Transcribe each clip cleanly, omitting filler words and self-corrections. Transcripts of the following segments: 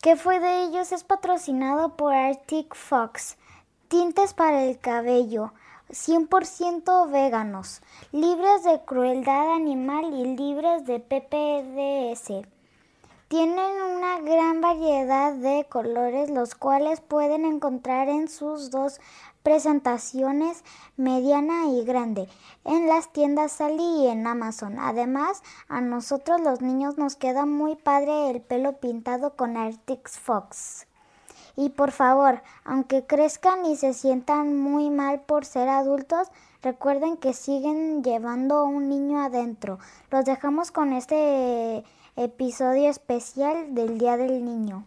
¿Qué fue de ellos? Es patrocinado por Arctic Fox. Tintes para el cabello, 100% veganos, libres de crueldad animal y libres de PPDS. Tienen una gran variedad de colores, los cuales pueden encontrar en sus dos presentaciones, mediana y grande, en las tiendas Sally y en Amazon. Además, a nosotros los niños nos queda muy padre el pelo pintado con Arctic Fox. Y por favor, aunque crezcan y se sientan muy mal por ser adultos, recuerden que siguen llevando un niño adentro. Los dejamos con este episodio especial del Día del Niño.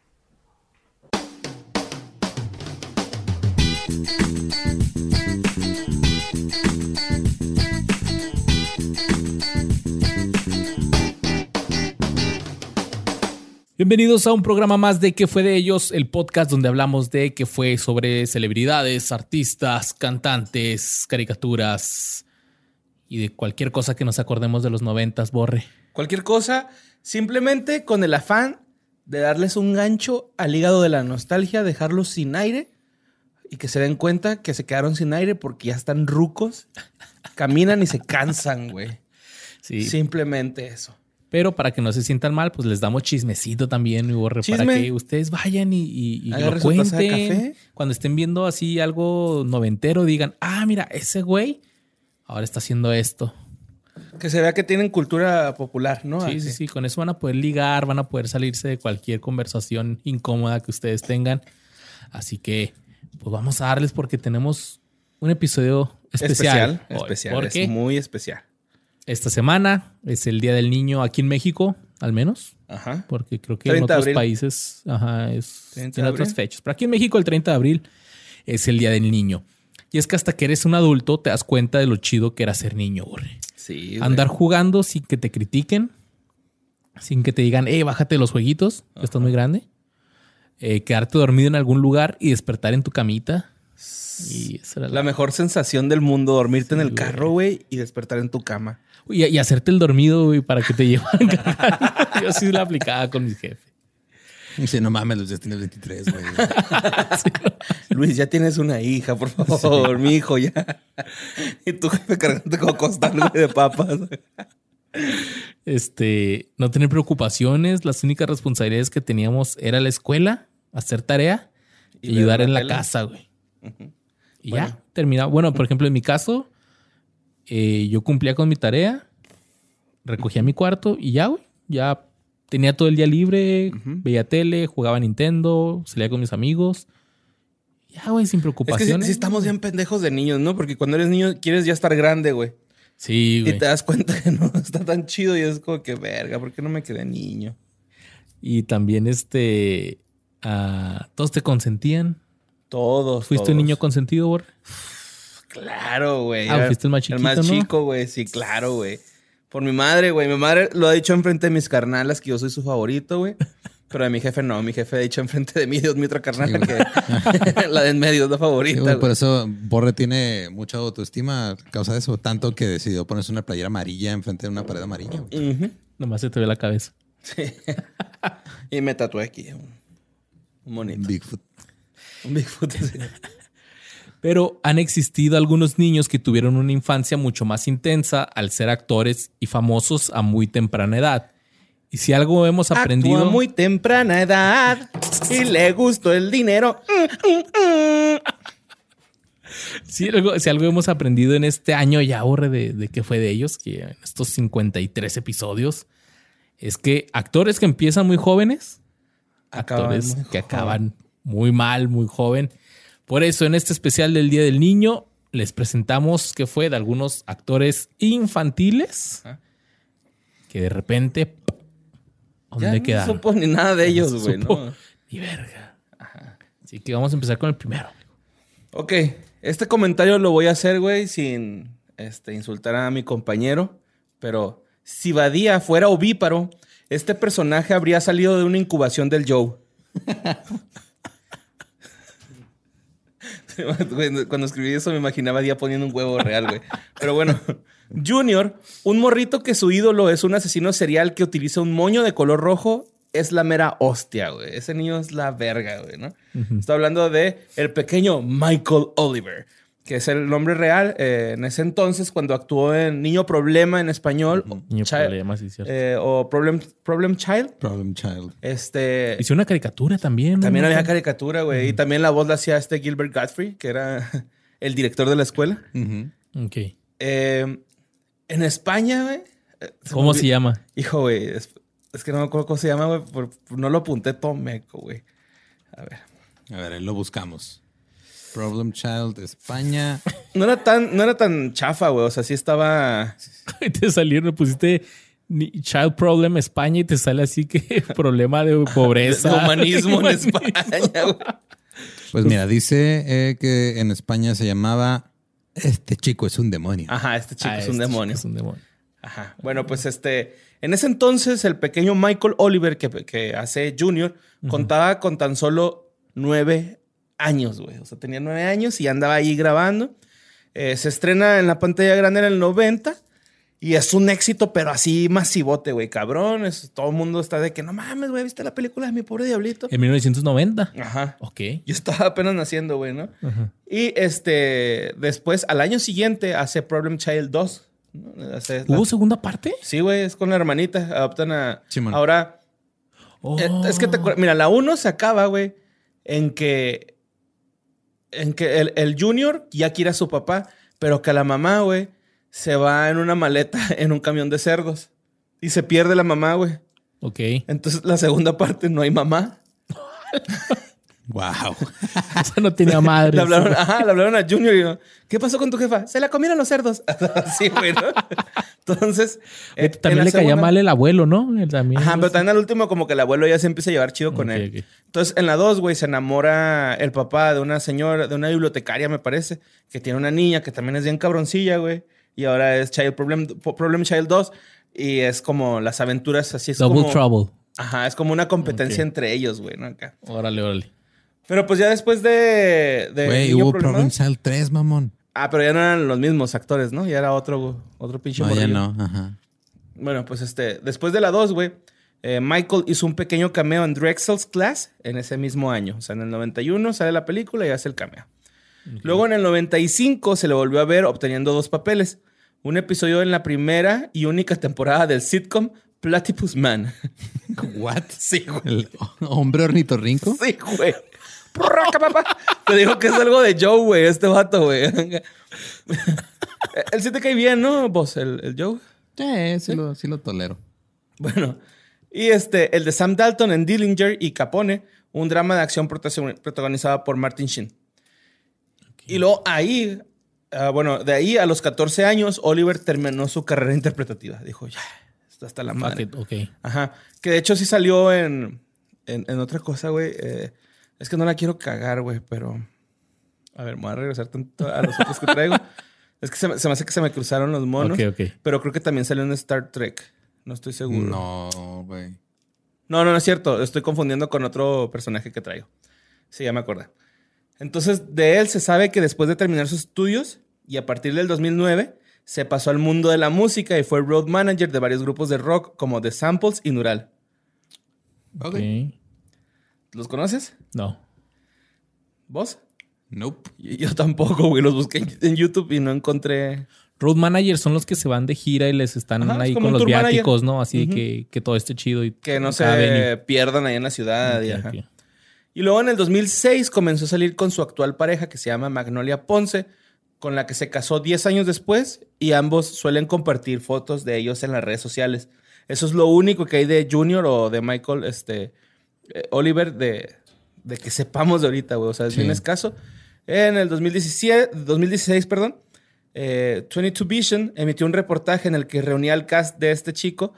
Bienvenidos a un programa más de ¿Qué fue de ellos? El podcast donde hablamos de qué fue sobre celebridades, artistas, cantantes, caricaturas y de cualquier cosa que nos acordemos de los 90s, Borre. Cualquier cosa, simplemente con el afán de darles un gancho al hígado de la nostalgia, dejarlos sin aire y que se den cuenta que se quedaron sin aire porque ya están rucos, caminan y se cansan, güey. Sí. Simplemente eso. Pero para que no se sientan mal, pues les damos chismecito también, mi Borre, para que ustedes vayan y lo cuenten. Café. Cuando estén viendo así algo noventero, digan, mira, ese güey ahora está haciendo esto. Que se vea que tienen cultura popular, ¿no? Sí. Con eso van a poder ligar, van a poder salirse de cualquier conversación incómoda que ustedes tengan. Así que, pues vamos a darles porque tenemos un episodio especial. Especial, es muy especial. Esta semana es el Día del Niño aquí en México, al menos. Ajá. Porque creo que en otros países tiene otras fechas. Pero aquí en México el 30 de abril es el Día del Niño. Y es que hasta que eres un adulto te das cuenta de lo chido que era ser niño, Borre. Sí. Andar jugando sin que te critiquen, sin que te digan, bájate los jueguitos, que estás muy grande. Quedarte dormido en algún lugar y despertar en tu camita. Y esa era la mejor sensación del mundo, dormirte en el carro, güey, y despertar en tu cama. Y hacerte el dormido, güey, para que te llevaran cargando. Yo sí la aplicaba con mi jefe. Dice, no mames, Luis, ya tienes 23, güey. Sí, no. Luis, ya tienes una hija, por favor, mi hijo, ya. Y tu jefe cargándote como costal, güey, de papas. No tener preocupaciones. Las únicas responsabilidades que teníamos era la escuela, hacer tarea y ayudar en la casa, güey. Uh-huh. Y bueno, ya, terminaba. Bueno, por ejemplo, en mi caso, yo cumplía con mi tarea, recogía mi cuarto y ya, güey. Ya tenía todo el día libre, veía tele, jugaba Nintendo, salía con mis amigos. Ya, güey, sin preocupaciones. Es que sí estamos bien pendejos de niños, ¿no? Porque cuando eres niño quieres ya estar grande, güey. Sí, güey. Y te das cuenta que no está tan chido y es como que, verga, ¿por qué no me quedé niño? Y también todos te consentían. Todos. ¿Fuiste un niño consentido, Borre? Claro, güey. ¿Fuiste el más chiquito, el más chico, güey. Sí, claro, güey. Por mi madre, güey. Mi madre lo ha dicho enfrente de mis carnalas que yo soy su favorito, güey. Pero de mi jefe no. Mi jefe ha dicho enfrente de mí, Dios, mi otra carnala, que la de en medio es la favorita. Sí, güey, por eso Borre tiene mucha autoestima a causa de eso. Tanto que decidió ponerse una playera amarilla enfrente de una pared amarilla. Uh-huh. Nomás se te ve la cabeza. Sí. Y me tatué aquí. Un monito. Bigfoot. Un Bigfoot, sí. Pero han existido algunos niños que tuvieron una infancia mucho más intensa al ser actores y famosos a muy temprana edad. Y si algo hemos aprendido... Actúa a muy temprana edad y le gustó el dinero. Si algo hemos aprendido en este año ya, Borre, de qué fue de ellos, que en estos 53 episodios, es que actores que empiezan muy jóvenes, actores que acaban muy mal, muy joven. Por eso, en este especial del Día del Niño, les presentamos qué fue de algunos actores infantiles que de repente... ¿Dónde quedaron? No supo ni nada de ellos, güey, ¿no? Ni verga. Ajá. Así que vamos a empezar con el primero. Ok. Este comentario lo voy a hacer, güey, sin insultar a mi compañero. Pero si Badía fuera ovíparo, este personaje habría salido de una incubación del Joe. Cuando escribí eso me imaginaba a Día poniendo un huevo real, güey. Pero bueno, Junior, un morrito que su ídolo es un asesino serial que utiliza un moño de color rojo es la mera hostia, güey. Ese niño es la verga, güey, ¿no? Estoy hablando de el pequeño Michael Oliver, que es el nombre real en ese entonces cuando actuó en Niño Problema en español. Niño Problema, sí, cierto. O Problem Child. Problem Child. Hizo una caricatura también. ¿no? También había caricatura, güey. Y también la voz la hacía Gilbert Gottfried, que era el director de la escuela. Ok. En España, güey. ¿Cómo se llama? Hijo, güey. Es que no me acuerdo cómo se llama, güey. No lo apunté todo meco, güey. A ver, ahí lo buscamos. Problem Child, España. No era tan chafa, güey. O sea, sí estaba... Te salieron, pusiste Child Problem España y te sale así que problema de pobreza. De humanismo en España, güey. Pues mira, dice que en España se llamaba Este chico es un demonio. Ajá, este chico es un demonio. Es un demonio. Ajá. Bueno, pues en ese entonces el pequeño Michael Oliver que hace Junior contaba con tan solo 9 años, güey. O sea, tenía 9 años y andaba ahí grabando. Se estrena en la pantalla grande en el 90 y es un éxito, pero así masivote, güey. Cabrón, todo el mundo está de que no mames, güey, ¿viste la película de Mi Pobre Diablito? En 1990. Ajá. Ok. Yo estaba apenas naciendo, güey, ¿no? Ajá. Y después, al año siguiente, hace Problem Child 2. ¿no? ¿Hubo segunda parte? Sí, güey, es con la hermanita. Adoptan a... Simón. Ahora, Oh. es que mira, la 1 se acaba, güey, en que el Junior ya quiere a su papá, pero que la mamá, güey, se va en una maleta en un camión de cerdos y se pierde la mamá, güey. Ok. Entonces, la segunda parte no hay mamá. Wow. O sea, no tenía madre. Le hablaron a Junior y dijo, ¿qué pasó con tu jefa? Se la comieron los cerdos. Sí, güey, ¿no? Entonces... también le caía mal el abuelo, ¿no? Él también. Ajá, pero también al último como que el abuelo ya se empieza a llevar chido con él. Ok. Entonces, en la 2, güey, se enamora el papá de una señora, de una bibliotecaria, me parece, que tiene una niña que también es bien cabroncilla, güey. Y ahora es Problem Child 2. Y es como las aventuras así. Es Double como, Trouble. Ajá, es como una competencia entre ellos, güey, ¿no? Acá. Órale. Pero pues ya después de Güey, Niño hubo Problema- Problem Child 3, mamón. Ah, pero ya no eran los mismos actores, ¿no? Ya era otro pinche No, ya morrillo. no. Ajá. Bueno, pues después de la 2, güey, Michael hizo un pequeño cameo en Drexel's Class en ese mismo año. O sea, en el 91 sale la película y hace el cameo. Luego en el 95 se le volvió a ver obteniendo 2 papeles. Un episodio en la primera y única temporada del sitcom Platypus Man. ¿What? Sí, güey. ¿El hombre ornitorrinco? Sí, güey. Porraca, papá. Te digo que es algo de Joe, güey, este vato, güey. Él sí te cae bien, ¿no, vos, el Joe? Sí lo tolero. Bueno, y el de Sam Dalton en Dillinger y Capone, un drama de acción protagonizado por Martin Sheen. Okay. Y luego ahí, de ahí a los 14 años, Oliver terminó su carrera interpretativa. Dijo, ya, está hasta la madre. Okay. Ajá. Que de hecho sí salió en otra cosa, güey. Es que no la quiero cagar, güey, pero... A ver, me voy a regresar tanto a los otros que traigo. Es que se me hace que se me cruzaron los monos. Ok. Pero creo que también salió en Star Trek. No estoy seguro. No, güey. No es cierto. Estoy confundiendo con otro personaje que traigo. Sí, ya me acordé. Entonces, de él se sabe que después de terminar sus estudios y a partir del 2009 se pasó al mundo de la música y fue road manager de varios grupos de rock como The Samples y Neural. Ok. ¿Los conoces? No. ¿Vos? Nope. Yo tampoco, güey. Los busqué en YouTube y no encontré... Road managers son los que se van de gira y les están ahí con los viáticos, ¿no? Así que todo esté chido. Y que no se pierdan ahí en la ciudad. Okay. Y luego en el 2006 comenzó a salir con su actual pareja que se llama Magnolia Ponce, con la que se casó 10 años después y ambos suelen compartir fotos de ellos en las redes sociales. Eso es lo único que hay de Junior o de Michael Oliver de que sepamos de ahorita, güey. O sea, es bien escaso. En el 2016, 22 Vision emitió un reportaje en el que reunía al cast de este chico.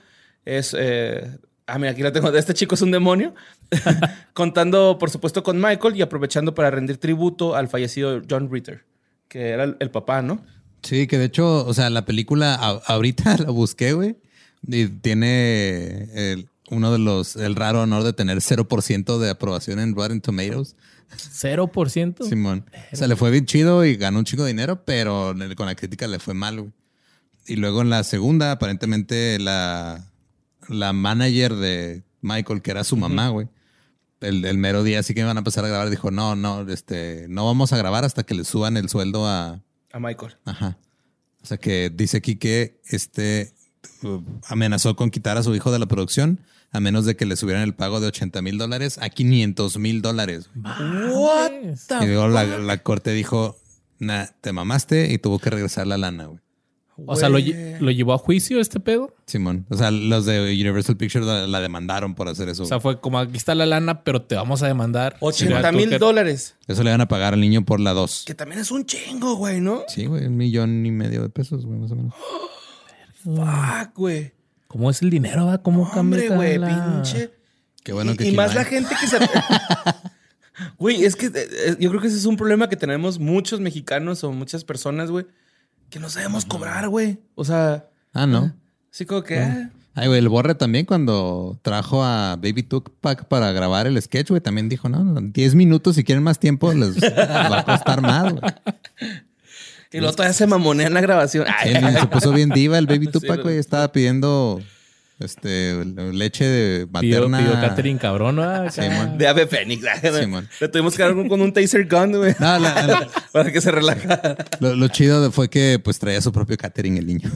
Mira, aquí lo tengo. De este chico es un demonio. Contando, por supuesto, con Michael y aprovechando para rendir tributo al fallecido John Ritter, que era el papá, ¿no? Sí, que de hecho, o sea, la película ahorita la busqué, güey. Y tiene el raro honor de tener 0% de aprobación en Rotten Tomatoes. 0%. Simón. O sea, le fue bien chido y ganó un chico de dinero, pero con la crítica le fue mal, güey. Y luego en la segunda, aparentemente la manager de Michael, que era su mamá, güey. El mero día así que iban a empezar a grabar, dijo, no vamos a grabar hasta que le suban el sueldo a Michael. Ajá. O sea que dice aquí que amenazó con quitar a su hijo de la producción a menos de que le subieran el pago de $80,000 a $500,000. What Y luego la corte dijo, te mamaste y tuvo que regresar la lana, güey. O sea, ¿lo llevó a juicio este pedo? Simón. O sea, los de Universal Pictures la demandaron por hacer eso. O sea, fue como, aquí está la lana, pero te vamos a demandar. $80,000. Eso le van a pagar al niño por la 2. Que también es un chingo, güey, ¿no? Sí, güey, $1,500,000 güey, más o menos. Fuck, güey. ¿Cómo es el dinero, va? ¿Cómo cambia güey, la... pinche. Qué bueno que y más no la gente que se... Güey, es que yo creo que ese es un problema que tenemos muchos mexicanos o muchas personas, güey, que no sabemos cobrar, güey. O sea... ¿no? Así como que... Ay, güey, el Borre también cuando trajo a Baby Tupac para grabar el sketch, güey, también dijo, no, 10 minutos, si quieren más tiempo, les va a costar más, güey. Y luego todavía se mamonea en la grabación. Sí, se puso bien diva el Baby Tupac, güey. Estaba pidiendo leche materna. Pidió catering cabrón, ¿no? Simón. De ave fénix. Simón. Le tuvimos que dar con un taser gun, güey. No, para que se relajara. Lo chido fue que pues traía su propio catering el niño.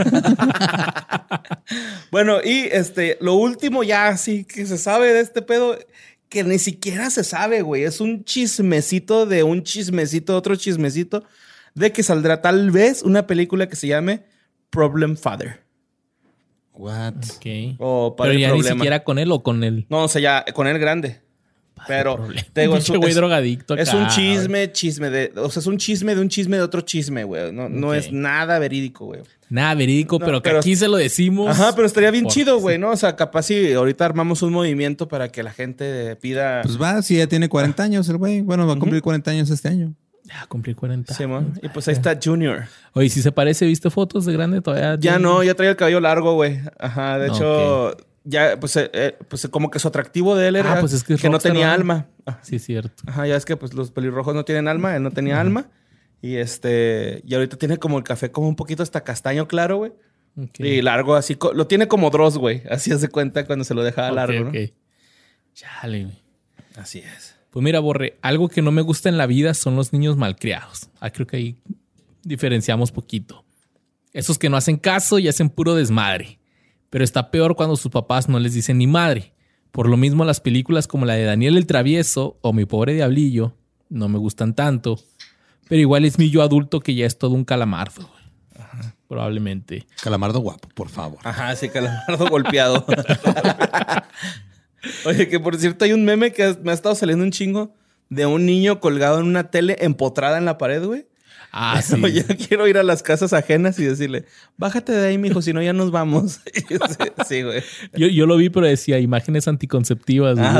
Bueno, y lo último ya así que se sabe de este pedo, que ni siquiera se sabe, güey. Es un chismecito de un chismecito, otro chismecito, de que saldrá tal vez una película que se llame Problem Father. What? Okay. O Padre Pero ya Problema. ni siquiera con él o con él. No, o sea, ya con él grande. Pero te digo, Pinche güey drogadicto es acá, un chisme de, o sea, es un chisme de un chisme de otro chisme, güey. No es nada verídico, güey. Nada verídico, No, pero que pero- aquí se lo decimos. Ajá, pero estaría bien Por- chido, güey, ¿no? O sea, capaz si ahorita armamos un movimiento para que la gente pida... Pues va, si ya tiene 40 años el güey. Bueno, va a cumplir 40 años este año. Ya cumplí 40. Simón. Y pues ahí está Junior. Oye, si se parece, ¿viste fotos de grande todavía? Ya no, ya traía el cabello largo, güey. Ajá, de hecho, Ok. ya, pues como que su atractivo de él era pues es que es no rockstar, tenía ¿no? alma. Sí, es cierto. Ajá, ya es que pues los pelirrojos no tienen alma, él no tenía alma. Y y ahorita tiene como el café como un poquito hasta castaño claro, güey. Ok. Y largo así, lo tiene como Dross, güey. Así hace cuenta cuando se lo dejaba Ok, largo, ok. ¿no? Chale, güey. Así es. Pues mira, Borre, algo que no me gusta en la vida son los niños malcriados. Creo que ahí diferenciamos poquito. Esos que no hacen caso y hacen puro desmadre. Pero está peor cuando sus papás no les dicen ni madre. Por lo mismo, las películas como la de Daniel el Travieso o Mi Pobre Diablillo no me gustan tanto. Pero igual es mi yo adulto que ya es todo un calamardo, güey. Probablemente. Calamardo guapo, por favor. Ajá, sí, calamardo golpeado. Oye, que por cierto hay un meme que me ha estado saliendo un chingo de un niño colgado en una tele empotrada en la pared, güey. Ah, sí. Ya quiero ir a las casas ajenas y decirle, bájate de ahí, mijo, si no ya nos vamos. Sí, güey. Yo lo vi, pero decía imágenes anticonceptivas, güey.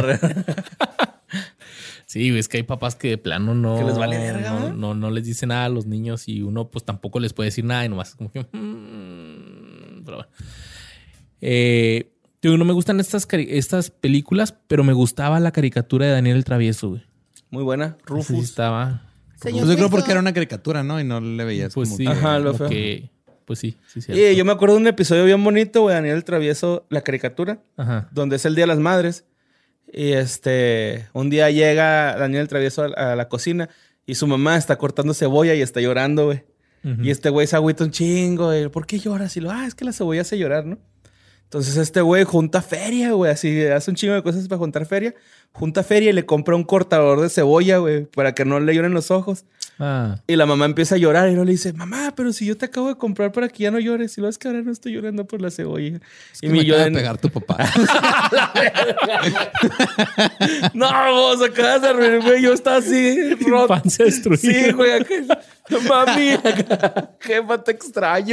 Sí, güey, es que hay papás que de plano no... Que les vale verga, ¿no? No les dice nada a los niños y uno pues tampoco les puede decir nada y nomás es como que... Pero bueno. Digo, no me gustan estas películas, pero me gustaba la caricatura de Daniel el Travieso, güey. Muy buena. Sí Rufus. estaba... Pues yo creo porque era una caricatura, ¿no? Y no le veías Pues como sí, que- Ajá, lo como feo. que... Pues sí, cierto. Y yo me acuerdo de un episodio bien bonito, güey, Daniel el Travieso, la caricatura, Ajá. donde es el Día de las Madres. Y un día llega Daniel el Travieso a la cocina y su mamá está cortando cebolla y está llorando, güey. Ujú. Y este güey se agüita un chingo, güey. ¿Por qué lloras? Y es que la cebolla hace llorar, ¿no? Entonces este güey junta feria, güey. Así hace un chingo de cosas para juntar feria. Junta feria y le compra un cortador de cebolla, güey, para que no le lloren los ojos. Ah, Y la mamá empieza a llorar y luego le dice, mamá, pero si yo te acabo de comprar para que ya no llores. Y lo es que ahora no estoy llorando por la cebolla. Es que me acaba de pegar tu papá. No, vos acabas de arruinar, güey. Yo estaba así, roto. infancia destruida. Sí, güey. Mami, jefa, te extraño.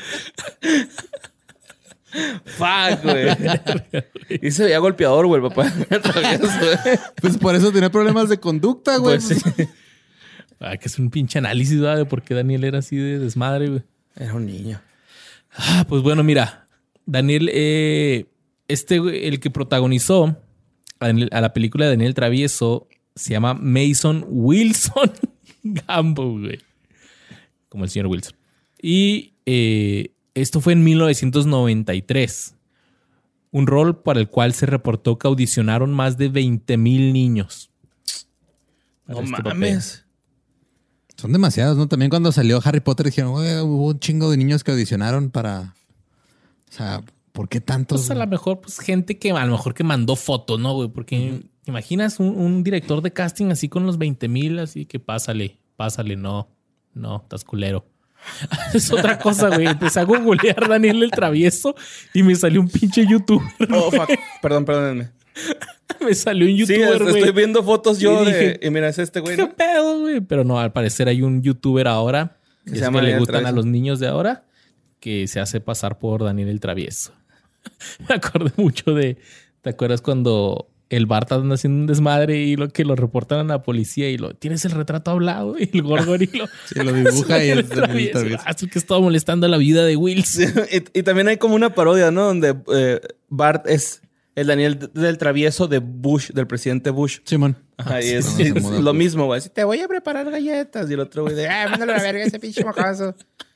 Fuck, güey. Y se veía golpeador, güey, el papá. Pues por eso tenía problemas de conducta, güey. Pues sí. que es un pinche análisis, ¿verdad? De por qué Daniel era así de desmadre, güey. Era un niño. Pues bueno, mira. Daniel, güey, el que protagonizó a la película de Daniel el Travieso se llama Mason Wilson Gamble, güey. Como el señor Wilson. Y esto fue en 1993. Un rol para el cual se reportó que audicionaron más de 20,000 niños. No Este mames. Son demasiados, ¿no? También cuando salió Harry Potter dijeron, güey, hubo un chingo de niños que audicionaron para... O sea, ¿por qué tantos? Pues a lo mejor, pues gente que a lo mejor que mandó fotos, ¿no, güey? Porque imaginas un director de casting así con los 20,000, así que pásale, no, estás culero. Es otra cosa, güey. Empecé a googlear Daniel el Travieso y me salió un pinche youtuber. Oh, fuck. Perdónenme. Me salió un Sí, youtuber, güey. estoy viendo fotos yo Y dije, y mira, es este güey, ¿Qué ¿no? pedo, güey? Pero no, al parecer hay un youtuber ahora Que que, se llama le Daniel gustan Travieso. a los niños de ahora que se hace pasar por Daniel el Travieso. Me acordé mucho de... ¿Te acuerdas cuando el Bart anda haciendo un desmadre y lo reportan a la policía y ¿tienes el retrato hablado? Y el Gorgorilo Sí, lo dibuja y el es Daniel Travieso. Así que estaba molestando la vida de Wills. Sí, y también hay como una parodia, ¿no? Donde Bart es el Daniel del Travieso de Bush, del presidente Bush. Simón. Ahí Sí, es, cuando se es muda, lo pues. mismo, güey. Te voy a preparar galletas. Y el otro güey de, mándale a la verga ese pinche mocazo.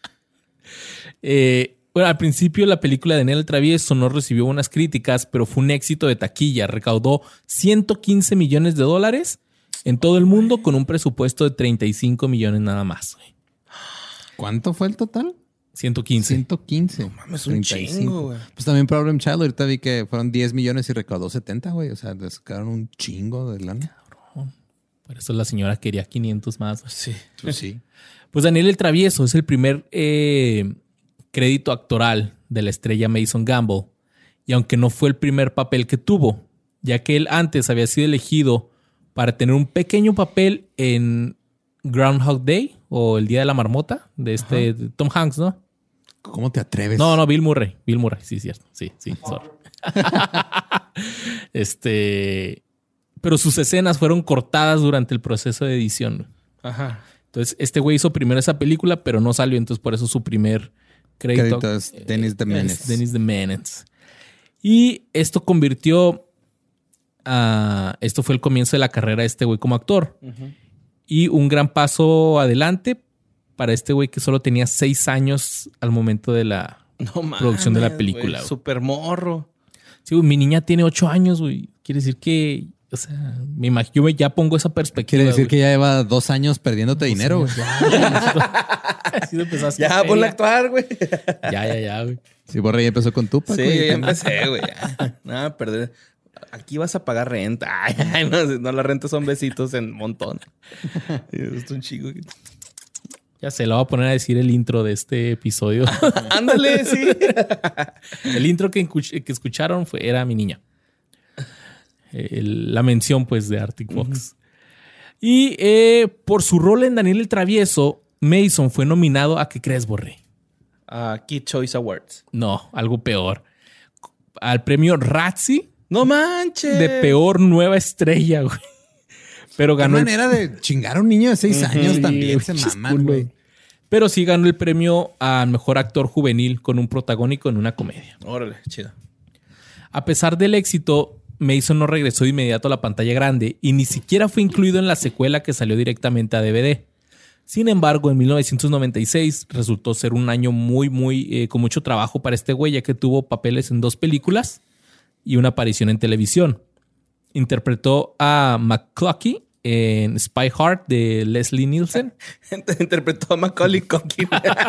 Bueno, al principio la película de Daniel el Travieso no recibió buenas críticas, pero fue un éxito de taquilla. Recaudó $115 millones en todo el mundo con un presupuesto de 35 millones nada más. Güey. ¿Cuánto fue el total? 115. 115. Mames, un chingo, güey. Pues también Problem Child, ahorita vi que fueron 10 millones y recaudó 70, güey. O sea, le sacaron un chingo de lana. Por eso la señora quería 500 más. Güey. Sí. Pues sí. Pues Daniel el Travieso es el primer crédito actoral de la estrella Mason Gamble. Y aunque no fue el primer papel que tuvo, ya que él antes había sido elegido para tener un pequeño papel en Groundhog Day o El Día de la Marmota de Tom Hanks, ¿no? ¿Cómo te atreves? No, Bill Murray, sí, cierto. Sí, sorry. Pero sus escenas fueron cortadas durante el proceso de edición. Ajá. Entonces, este güey hizo primero esa película, pero no salió. Entonces, por eso su primer crédito Es Dennis the Menace. es Dennis the Menace. Y esto convirtió esto fue el comienzo de la carrera de este güey como actor. Y un gran paso adelante para este güey que solo tenía 6 años al momento de la producción de la película. Güey, super morro. Sí, güey, mi niña tiene 8 años, güey. Quiere decir que, o sea, me imagino, yo ya pongo esa perspectiva. Quiere decir güey. que ya lleva 2 años perdiéndote dinero, güey. Así de empezar a hacer Ya, feria. ponle a actuar, güey. Ya, güey. Sí, Borre ya empezó con Tupac, Sí, güey. ya empecé, güey. Ya. Nada, perder. Aquí vas a pagar renta. Ay, no, la renta son besitos en montón. Es un chico. Ya se lo voy a poner a decir el intro de este episodio. Ándale, sí. El intro que escucharon era mi niña. La mención, pues, de Arctic Fox. Y por su rol en Daniel el Travieso, Mason fue nominado a, ¿qué crees, Borre? Kid Choice Awards. No, algo peor. Al premio Razzie ¡No manches! de peor nueva estrella, güey. Pero Qué ganó el manera de chingar a un niño de 6 años Sí, también. güey, Se maman, güey. Pero sí ganó el premio a mejor actor juvenil con un protagónico en una comedia. Órale, chido. A pesar del éxito, Mason no regresó de inmediato a la pantalla grande y ni siquiera fue incluido en la secuela que salió directamente a DVD. Sin embargo, en 1996 resultó ser un año con mucho trabajo para este güey, ya que tuvo papeles en 2 películas y una aparición en televisión. Interpretó a McClucky en Spy Hard de Leslie Nielsen. Interpretó a Macaulay Culkin.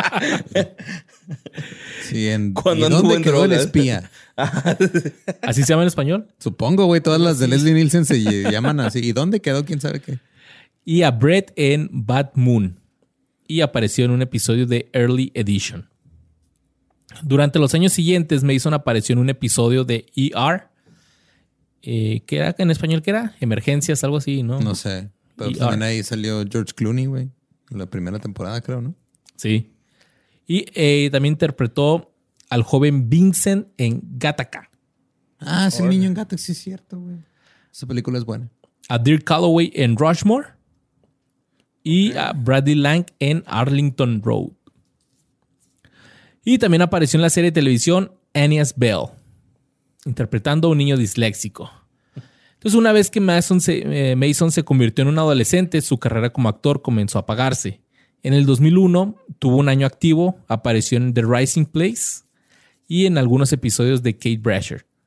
Sí, ¿y Cuando anduvo dónde en quedó el drogas? espía? ¿Así se llama en español? Supongo, güey. Todas las de Leslie Nielsen se llaman así. ¿Y dónde quedó? ¿Quién sabe qué? Y a Brett en Bad Moon. Y apareció en un episodio de Early Edition. Durante los años siguientes, Mason apareció en un episodio de ER. ¿Qué era en español? ¿Qué era? Emergencias, algo así, ¿no? No sé. Pero Y también ahí salió George Clooney, güey. En la primera temporada, creo, ¿no? Sí. Y también interpretó al joven Vincent en Gattaca. Ah, es el niño en gato. Sí, es cierto, güey. Esa película es buena. A Dirk Calloway en Rushmore. Y a Bradley Lang en Arlington Road. Y también apareció en la serie de televisión Aeneas Bell, interpretando a un niño disléxico. Entonces, una vez que Mason se convirtió en un adolescente, su carrera como actor comenzó a apagarse. En el 2001 tuvo un año activo, apareció en The Rising Place y en algunos episodios de Kate Brasher.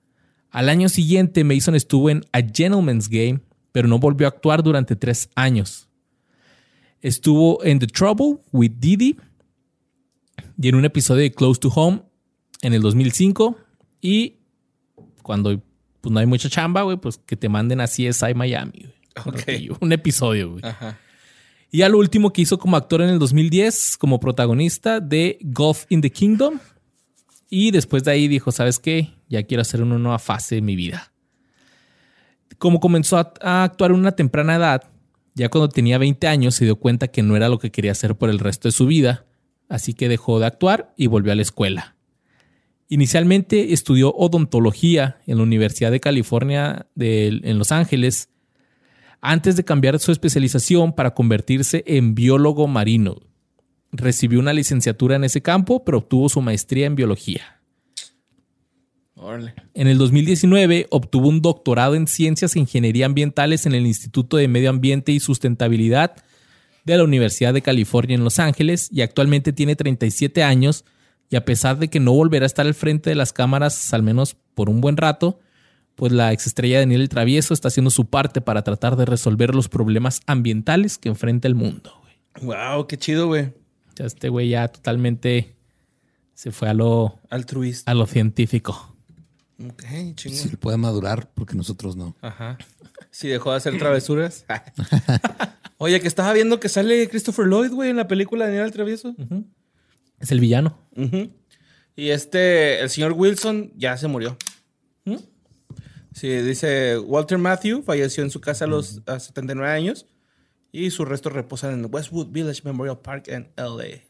Al año siguiente, Mason estuvo en A Gentleman's Game, pero no volvió a actuar durante 3 años. Estuvo en The Trouble with Didi y en un episodio de Close to Home en el 2005. Y cuando pues, no hay mucha chamba, güey, pues que te manden a CSI Miami, güey. Ok. Un episodio, güey. Ajá. Y al último que hizo como actor en el 2010 como protagonista de Golf in the Kingdom. Y después de ahí dijo, ¿sabes qué? Ya quiero hacer una nueva fase de mi vida. Como comenzó a actuar en una temprana edad, ya cuando tenía 20 años se dio cuenta que no era lo que quería hacer por el resto de su vida. Así que dejó de actuar y volvió a la escuela. Inicialmente estudió odontología en la Universidad de California en Los Ángeles, antes de cambiar su especialización para convertirse en biólogo marino. Recibió una licenciatura en ese campo, pero obtuvo su maestría en biología. Órale. En el 2019 obtuvo un doctorado en Ciencias e Ingeniería Ambientales en el Instituto de Medio Ambiente y Sustentabilidad de la Universidad de California en Los Ángeles y actualmente tiene 37 años y a pesar de que no volverá a estar al frente de las cámaras al menos por un buen rato, pues la exestrella Daniel el Travieso está haciendo su parte para tratar de resolver los problemas ambientales que enfrenta el mundo. Wow, qué chido, güey. Ya este güey ya totalmente se fue a lo Altruista. científico. Ok, chingón. Si él puede madurar, porque nosotros no. Ajá. Sí, dejó de hacer travesuras. Oye, que estaba viendo que sale Christopher Lloyd, güey, en la película de Daniel el Travieso. Es el villano. Ujú. Y el señor Wilson ya se murió. Sí, dice Walter Matthew falleció en su casa a 79 años y sus restos reposan en Westwood Village Memorial Park en LA.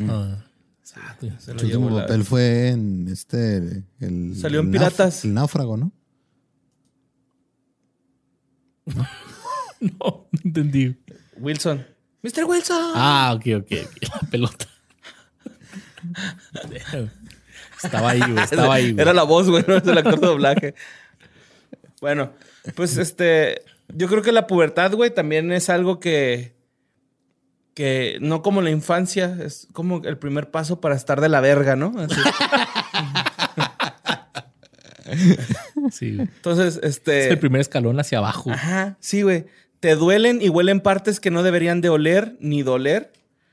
Se lo Su llevó último la- papel fue en Salió en Piratas. El náufrago, ¿no? No, no entendí. Wilson. Mr. Wilson. Ah, ok. La pelota. Estaba ahí, güey. Era la voz, güey, no es el actor de doblaje. Bueno, pues yo creo que la pubertad, güey, también es algo que no como la infancia, es como el primer paso para estar de la verga, ¿no? Así. Sí, güey. Entonces, Es el primer escalón hacia abajo. Ajá, sí, güey. Te duelen y huelen partes que no deberían de oler ni doler.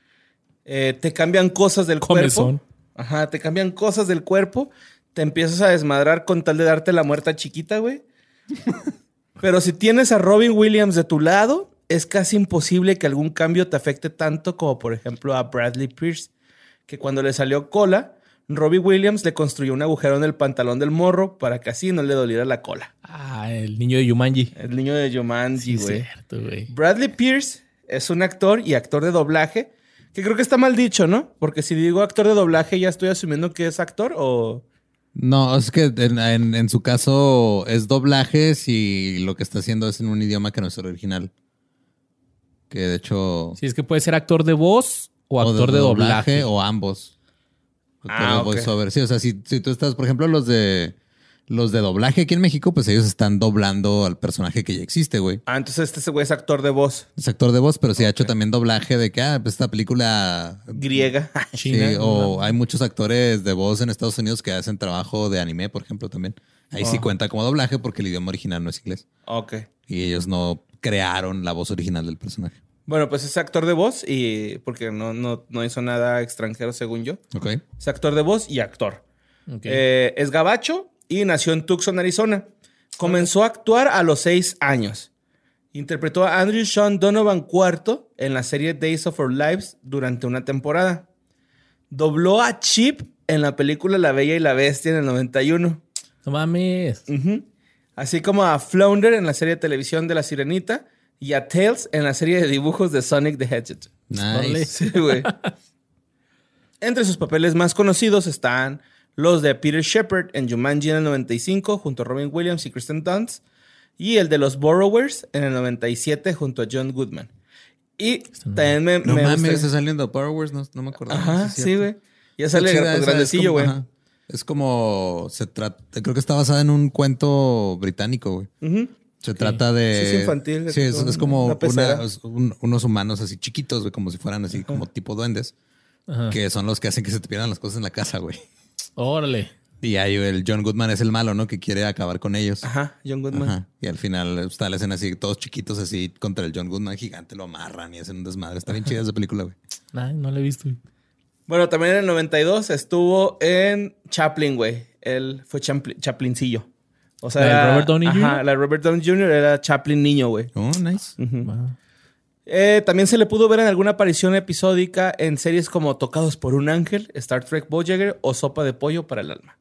Te cambian cosas del Comezón. cuerpo. Ajá, te cambian cosas del cuerpo. Te empiezas a desmadrar con tal de darte la muerta chiquita, güey. Pero si tienes a Robin Williams de tu lado, es casi imposible que algún cambio te afecte tanto como, por ejemplo, a Bradley Pierce, que cuando le salió cola, Robin Williams le construyó un agujero en el pantalón del morro para que así no le doliera la cola. Ah, el niño de Jumanji. El niño de Jumanji, Sí, güey. cierto, güey. Bradley Pierce es un actor y actor de doblaje, que creo que está mal dicho, ¿no? Porque si digo actor de doblaje, ya estoy asumiendo que es actor o... No, es que en su caso es doblaje si lo que está haciendo es en un idioma que no es el original. Que de hecho... Sí, es que puede ser actor de voz o actor de doblaje. o ambos. Actor de ok. voiceover. Sí, o sea, si tú estás, por ejemplo, los de doblaje aquí en México, pues ellos están doblando al personaje que ya existe, güey. Ah, entonces este güey es actor de voz Es actor de voz, pero sí ha hecho también doblaje de que, pues esta película... griega. Sí, China, o hay muchos actores de voz en Estados Unidos que hacen trabajo de anime, por ejemplo, también. Ahí sí cuenta como doblaje porque el idioma original no es inglés. Ok. Y ellos no crearon la voz original del personaje. Bueno, pues es actor de voz y... Porque no hizo nada extranjero, según yo. Ok. Es actor de voz y actor. Ok. Es gabacho y nació en Tucson, Arizona. Comenzó a actuar a los 6 años. Interpretó a Andrew Sean Donovan IV en la serie Days of Our Lives durante una temporada. Dobló a Chip en la película La Bella y la Bestia en el 91. No mames. Ujú. Así como a Flounder en la serie de televisión de La Sirenita y a Tails en la serie de dibujos de Sonic the Hedgehog. Nice. Sí, güey. Entre sus papeles más conocidos están los de Peter Shepard en Jumanji en el 95 junto a Robin Williams y Kristen Dunst y el de los Borrowers en el 97 junto a John Goodman. Y también me No mames, gusta- está saliendo Power Wars, no me acuerdo. Ajá, es sí, cierto. güey. Ya sale Está chida pues, esa, grandecillo, güey. ajá. Es como se trata, creo que está basada en un cuento británico, güey. Ujú. Se trata de... Sí, es infantil, Sí, es una como pecera. unos humanos así chiquitos, güey, como si fueran así como tipo duendes, Ajá. que son los que hacen que se te pierdan las cosas en la casa, güey. Órale. Y ahí el John Goodman es el malo, ¿no? Que quiere acabar con ellos. Ajá, John Goodman. Ajá. Y al final está la escena así, todos chiquitos así contra el John Goodman gigante, lo amarran y hacen un desmadre. Está bien chida esa película, güey. Ay, no la he visto. Bueno, también en el 92 estuvo en Chaplin, güey. Él fue Chaplincillo. O sea, ¿La de Robert Downey Jr.? Ajá, la de Robert Downey Jr. era Chaplin niño, güey. Oh, nice. Ah. También se le pudo ver en alguna aparición episódica en series como Tocados por un Ángel, Star Trek Voyager o Sopa de Pollo para el Alma.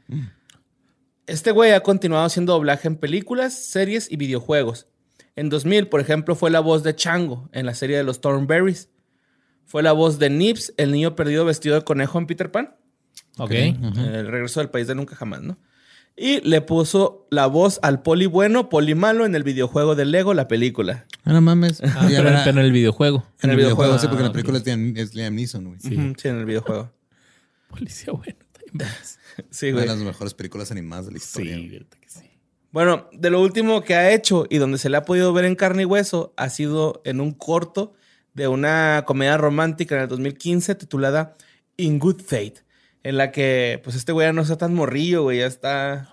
Este güey ha continuado haciendo doblaje en películas, series y videojuegos. En 2000, por ejemplo, fue la voz de Chango en la serie de los Thornberrys. Fue la voz de Nips, el niño perdido vestido de conejo en Peter Pan. Ok. El regreso del país de nunca jamás, ¿no? Y le puso la voz al Poli bueno, Poli malo en el videojuego de Lego, la película. Ah, no mames. Ah, pero en el videojuego. En el videojuego, sí, porque en la ok. película es Liam Neeson, güey. Sí. Sí, en el videojuego. Policía bueno. Sí, Una de güey. las mejores películas animadas de la historia. Sí, güey. verdad que sí. Bueno, de lo último que ha hecho y donde se le ha podido ver en carne y hueso ha sido en un corto de una comedia romántica en el 2015 titulada In Good Faith, en la que pues este güey ya no está tan morrillo, güey, ya está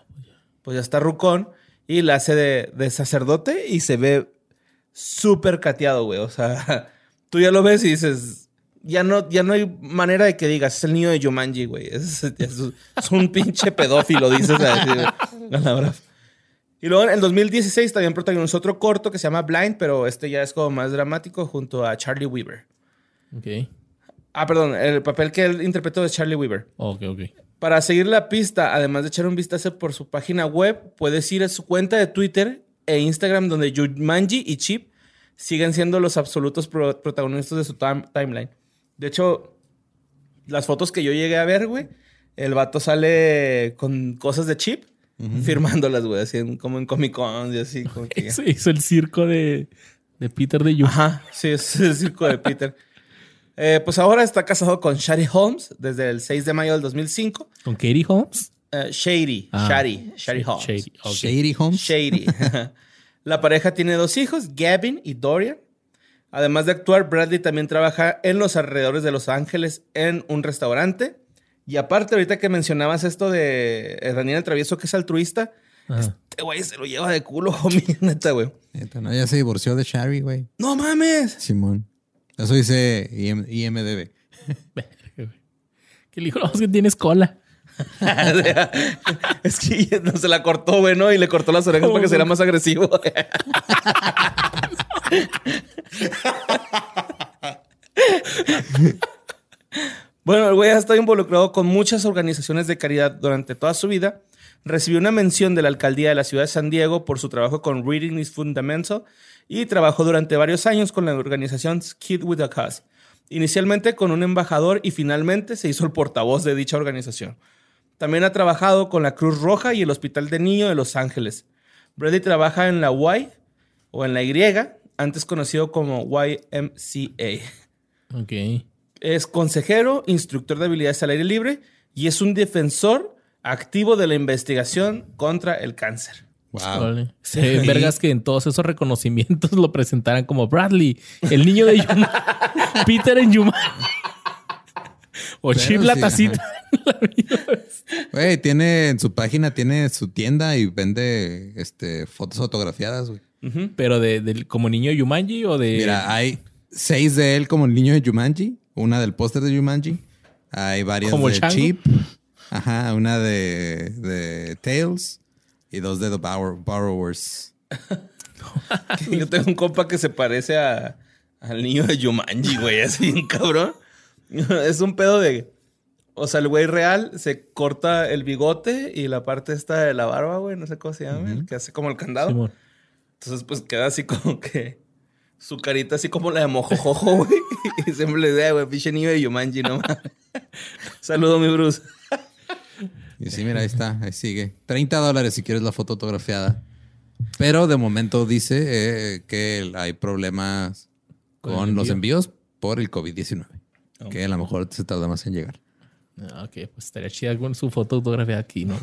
rucón y la hace de sacerdote y se ve súper cateado, güey. O sea, tú ya lo ves y dices, ya no hay manera de que digas, es el niño de Jumanji, güey. Es un pinche pedófilo, dices así, güey, a la brava. Y luego en el 2016 también protagonizó otro corto que se llama Blind, pero este ya es como más dramático junto a Charlie Weaver. Ok. Ah, perdón, el papel que él interpretó es Charlie Weaver. Ok. Para seguir la pista, además de echar un vistazo por su página web, puedes ir a su cuenta de Twitter e Instagram donde Jumanji y Chip siguen siendo los absolutos protagonistas de su timeline. De hecho, las fotos que yo llegué a ver, güey, el vato sale con cosas de Chip, firmándolas, güey, así como en Comic Con y así. Como que Se hizo el circo de Peter de Yu. Ajá, sí, es el circo de Peter. Pues ahora está casado con Shady Holmes desde el 6 de mayo del 2005. ¿Con Katie Holmes? Shady Holmes. Shady. Ok. Shady Holmes. Shady. La pareja tiene 2 hijos, Gavin y Dorian. Además de actuar, Bradley también trabaja en los alrededores de Los Ángeles en un restaurante. Y aparte, ahorita que mencionabas esto de Daniel el Travieso, que es altruista, Ajá. este güey se lo lleva de culo, homie, neta, güey. Neta, no, ya se divorció de Shari, güey. ¡No mames! Simón. Eso dice IMDb. Verga, güey. Que le dijo, no, es que tienes cola. Es que no se la cortó, güey, ¿no? Y le cortó las orejas para que sea más agresivo. Bueno, el güey ha estado involucrado con muchas organizaciones de caridad durante toda su vida. Recibió una mención de la alcaldía de la ciudad de San Diego por su trabajo con Reading is Fundamental y trabajó durante varios años con la organización Kid with a Cause. Inicialmente con un embajador y finalmente se hizo el portavoz de dicha organización. También ha trabajado con la Cruz Roja y el Hospital de Niño de Los Ángeles. Bradley trabaja en la Y o en la Y, antes conocido como YMCA. Ok. Es consejero, instructor de habilidades al aire libre y es un defensor activo de la investigación contra el cáncer. Wow. Órale. Se ven vergas que en todos esos reconocimientos lo presentaran como Bradley, el niño de Yuma, Peter en Yuma. O Pero Chip la sí, tacita. Güey, tiene en su página, tiene su tienda y vende fotos autografiadas, güey. Pero como niño de Yumanji o de... Mira, hay 6 de él como el niño de Jumanji, una del póster de Jumanji. Hay varias ¿Como el de chango? Chip. Ajá, una de Tails y 2 de The Borrowers. Yo tengo un compa que se parece al niño de Jumanji, güey, así, cabrón. Es un pedo de... O sea, el güey real se corta el bigote y la parte esta de la barba, güey, no sé cómo se llama, el que hace como el candado. Simón. Entonces, pues queda así como que... Su carita así como la de Mojojojo, güey. Y siempre le dice, güey, pinche niño de Jumanji, no mames. Saludo, mi Bruce. Y sí, mira, ahí está, ahí sigue. $30 si quieres la foto autografiada. Pero de momento dice que hay problemas con los envíos por el COVID-19. Que a lo mejor se tarda más en llegar. Ok, pues estaría chida con su foto autografiada aquí, ¿no?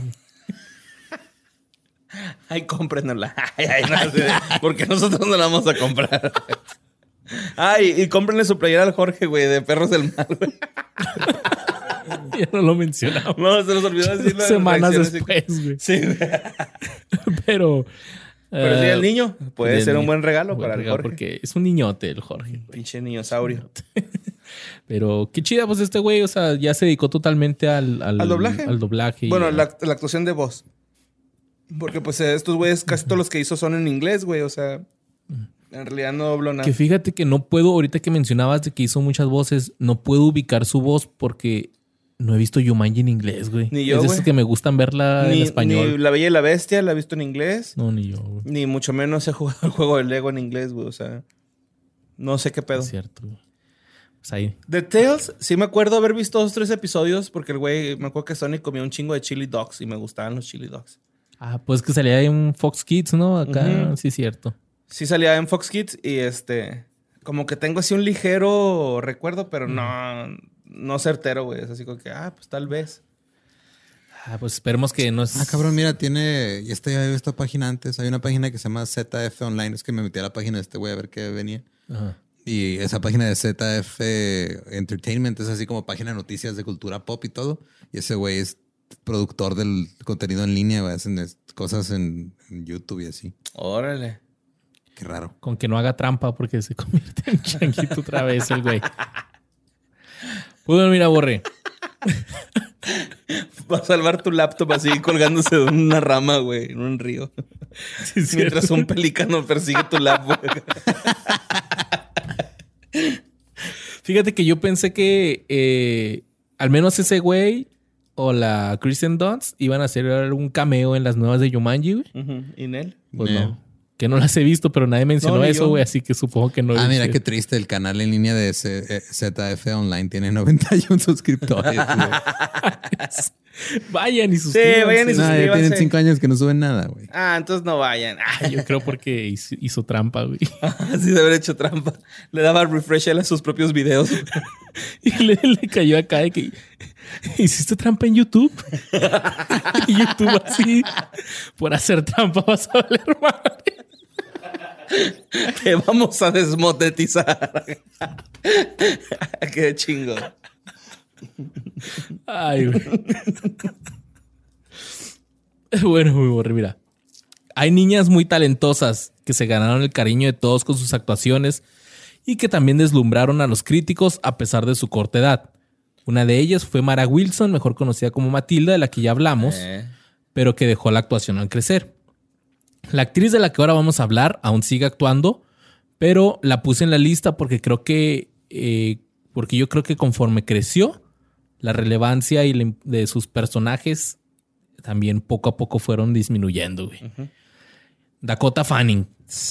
Ay, cómprenla. Ay, no sé, porque nosotros no la vamos a comprar. Ay, y cómprenle su playera al Jorge, güey, de Perros del Mal, güey. Ya no lo mencionamos. No, se nos olvidó decirlo. Semanas después, güey. Sí, güey. Pero sí, el niño puede ser un buen regalo para el Jorge. Porque es un niñote el Jorge. Pinche niñosaurio. Pero qué chida, pues este güey, o sea, ya se dedicó totalmente al doblaje. Al doblaje. Bueno, la actuación de voz. Porque pues estos güeyes, casi todos los que hizo son en inglés, güey. O sea, en realidad no dobló nada. Que fíjate que no puedo, ahorita que mencionabas de que hizo muchas voces, no puedo ubicar su voz porque no he visto Jumanji en inglés, güey. Ni yo, es de güey. esas que me gustan verla en español. Ni La Bella y la Bestia la he visto en inglés. No, ni yo, güey. Ni mucho menos he jugado el juego de Lego en inglés, güey. O sea, no sé qué pedo. Es cierto, güey. Pues ahí. The Tales, sí me acuerdo haber visto 2 o 3 episodios porque el güey, me acuerdo que Sonic comía un chingo de chili dogs y me gustaban los chili dogs. Ah, pues que salía en Fox Kids, ¿no? Acá, sí es cierto. Sí salía en Fox Kids y como que tengo así un ligero recuerdo, pero no certero, güey. Es así como que, pues tal vez. Ah, pues esperemos que no es... Ah, cabrón, mira, tiene... Ya había visto esta página antes. Hay una página que se llama ZF Online. Es que me metí a la página de este güey a ver qué venía. Ajá. Y esa página de ZF Entertainment es así como página de noticias de cultura pop y todo. Y ese güey es productor del contenido en línea, güey. Hacen cosas en YouTube y así. Órale. Qué raro. Con que no haga trampa porque se convierte en changuito otra vez el güey. Bueno, mira, Borre. Va a salvar tu laptop así colgándose de una rama, güey, en un río. Sí, mientras un pelícano persigue tu laptop. Fíjate que yo pensé que al menos ese güey o la Kristen Dunst iban a hacer algún cameo en las nuevas de Jumanji, güey. ¿Y Nel? Pues no. Que no las he visto, pero nadie mencionó eso, güey. Así que supongo que no. Mira qué triste. El canal en línea de ZF Online tiene 91 suscriptores. Vayan y suscríbanse. Sí, vayan y suscríbanse. Ya tienen 5 años que no suben nada, güey. Entonces no vayan. Yo creo porque hizo trampa, güey. Sí, debe haber hecho trampa. Le daba refresh a sus propios videos. Y le cayó acá de que... ¿Hiciste trampa en YouTube? Y YouTube así... Por hacer trampa vas a valer madre. Te vamos a desmonetizar. Qué chingo. Ay, güey. Bueno, muy borre, mira. Hay niñas muy talentosas que se ganaron el cariño de todos con sus actuaciones y que también deslumbraron a los críticos a pesar de su corta edad. Una de ellas fue Mara Wilson, mejor conocida como Matilda, de la que ya hablamos, pero que dejó la actuación al crecer. La actriz de la que ahora vamos a hablar aún sigue actuando, pero la puse en la lista porque yo creo que conforme creció, la relevancia de sus personajes también poco a poco fueron disminuyendo, güey. Dakota Fanning,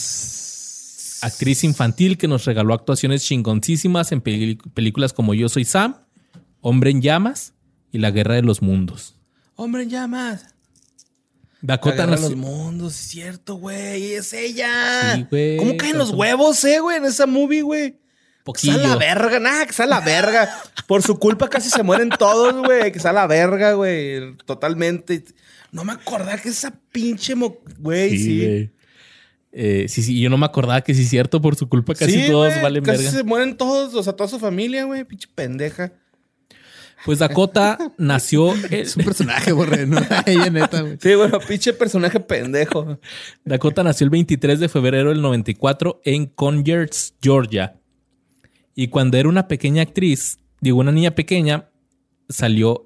actriz infantil que nos regaló actuaciones chingoncísimas en películas como Yo Soy Sam, Hombre en Llamas y La Guerra de los Mundos. Hombre en Llamas. Dakota La Guerra de los Mundos, es cierto, güey. Es ella. Sí, güey. ¿Cómo caen los huevos, güey, en esa movie, güey? Poquillo. Que sea la verga, que sea la verga. Por su culpa casi se mueren todos, güey. Que sea la verga, güey. Totalmente. No me acordaba que esa pinche güey, sí. Sí, yo no me acordaba que sí es cierto. Por su culpa casi todos valen casi verga. Se mueren todos, o sea, toda su familia, güey. Pinche pendeja. Pues Dakota nació... Es un personaje, borre, ¿no? Ella neta, güey. Sí, bueno, pinche personaje pendejo. Dakota nació el 23 de febrero del 94 en Conyers, Georgia. Y cuando era una pequeña actriz, una niña pequeña, salió,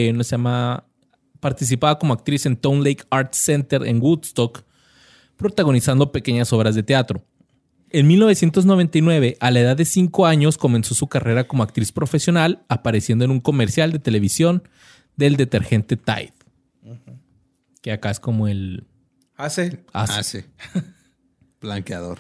participaba como actriz en Town Lake Arts Center en Woodstock, protagonizando pequeñas obras de teatro. En 1999, a la edad de 5 años, comenzó su carrera como actriz profesional, apareciendo en un comercial de televisión del detergente Tide. Que acá es como el... Hace. Blanqueador.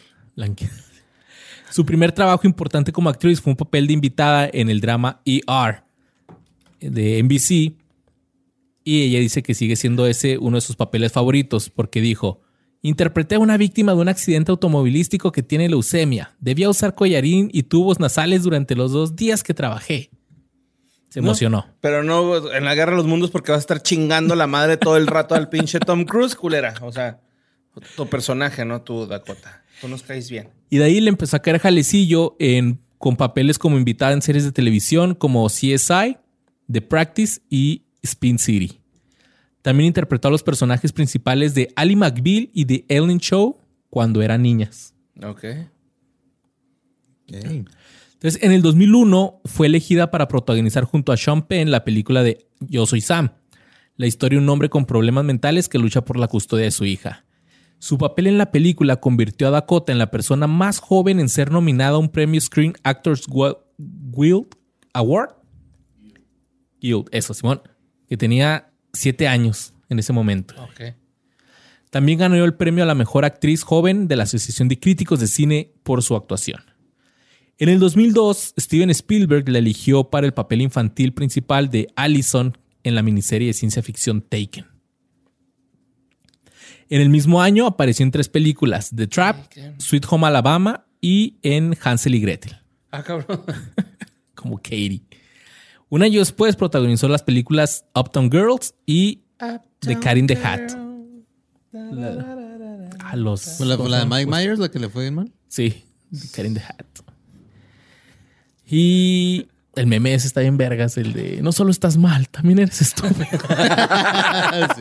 Su primer trabajo importante como actriz fue un papel de invitada en el drama ER de NBC. Y ella dice que sigue siendo ese uno de sus papeles favoritos porque dijo... Interpreté a una víctima de un accidente automovilístico que tiene leucemia. Debía usar collarín y tubos nasales durante los 2 días que trabajé. Se emocionó. Pero no en la Guerra de los Mundos porque vas a estar chingando la madre todo el rato al pinche Tom Cruise, culera. O sea, tu personaje, no tú, Dakota. Tú nos caes bien. Y de ahí le empezó a caer jalecillo con papeles como invitada en series de televisión como CSI, The Practice y Spin City. También interpretó a los personajes principales de Ally McBeal y The Ellen Show cuando eran niñas. Ok. Entonces, en el 2001 fue elegida para protagonizar junto a Sean Penn la película de Yo Soy Sam, la historia de un hombre con problemas mentales que lucha por la custodia de su hija. Su papel en la película convirtió a Dakota en la persona más joven en ser nominada a un premio Screen Actors Guild Award. Guild, eso, Simón, que tenía 7 años en ese momento. Ok. También ganó el premio a la mejor actriz joven de la Asociación de Críticos de Cine por su actuación. En el 2002, Steven Spielberg la eligió para el papel infantil principal de Allison en la miniserie de ciencia ficción Taken. En el mismo año apareció en 3 películas: The Trap, Sweet Home Alabama y en Hansel y Gretel. Ah, cabrón. Como Katie. Un año después protagonizó las películas Uptown Girls y The Cat in the Hat. ¿La de Mike Myers, la que le fue bien mal? Sí, The Cat in the Hat. Y el meme ese está bien vergas, el de no solo estás mal, también eres estúpido. Sí.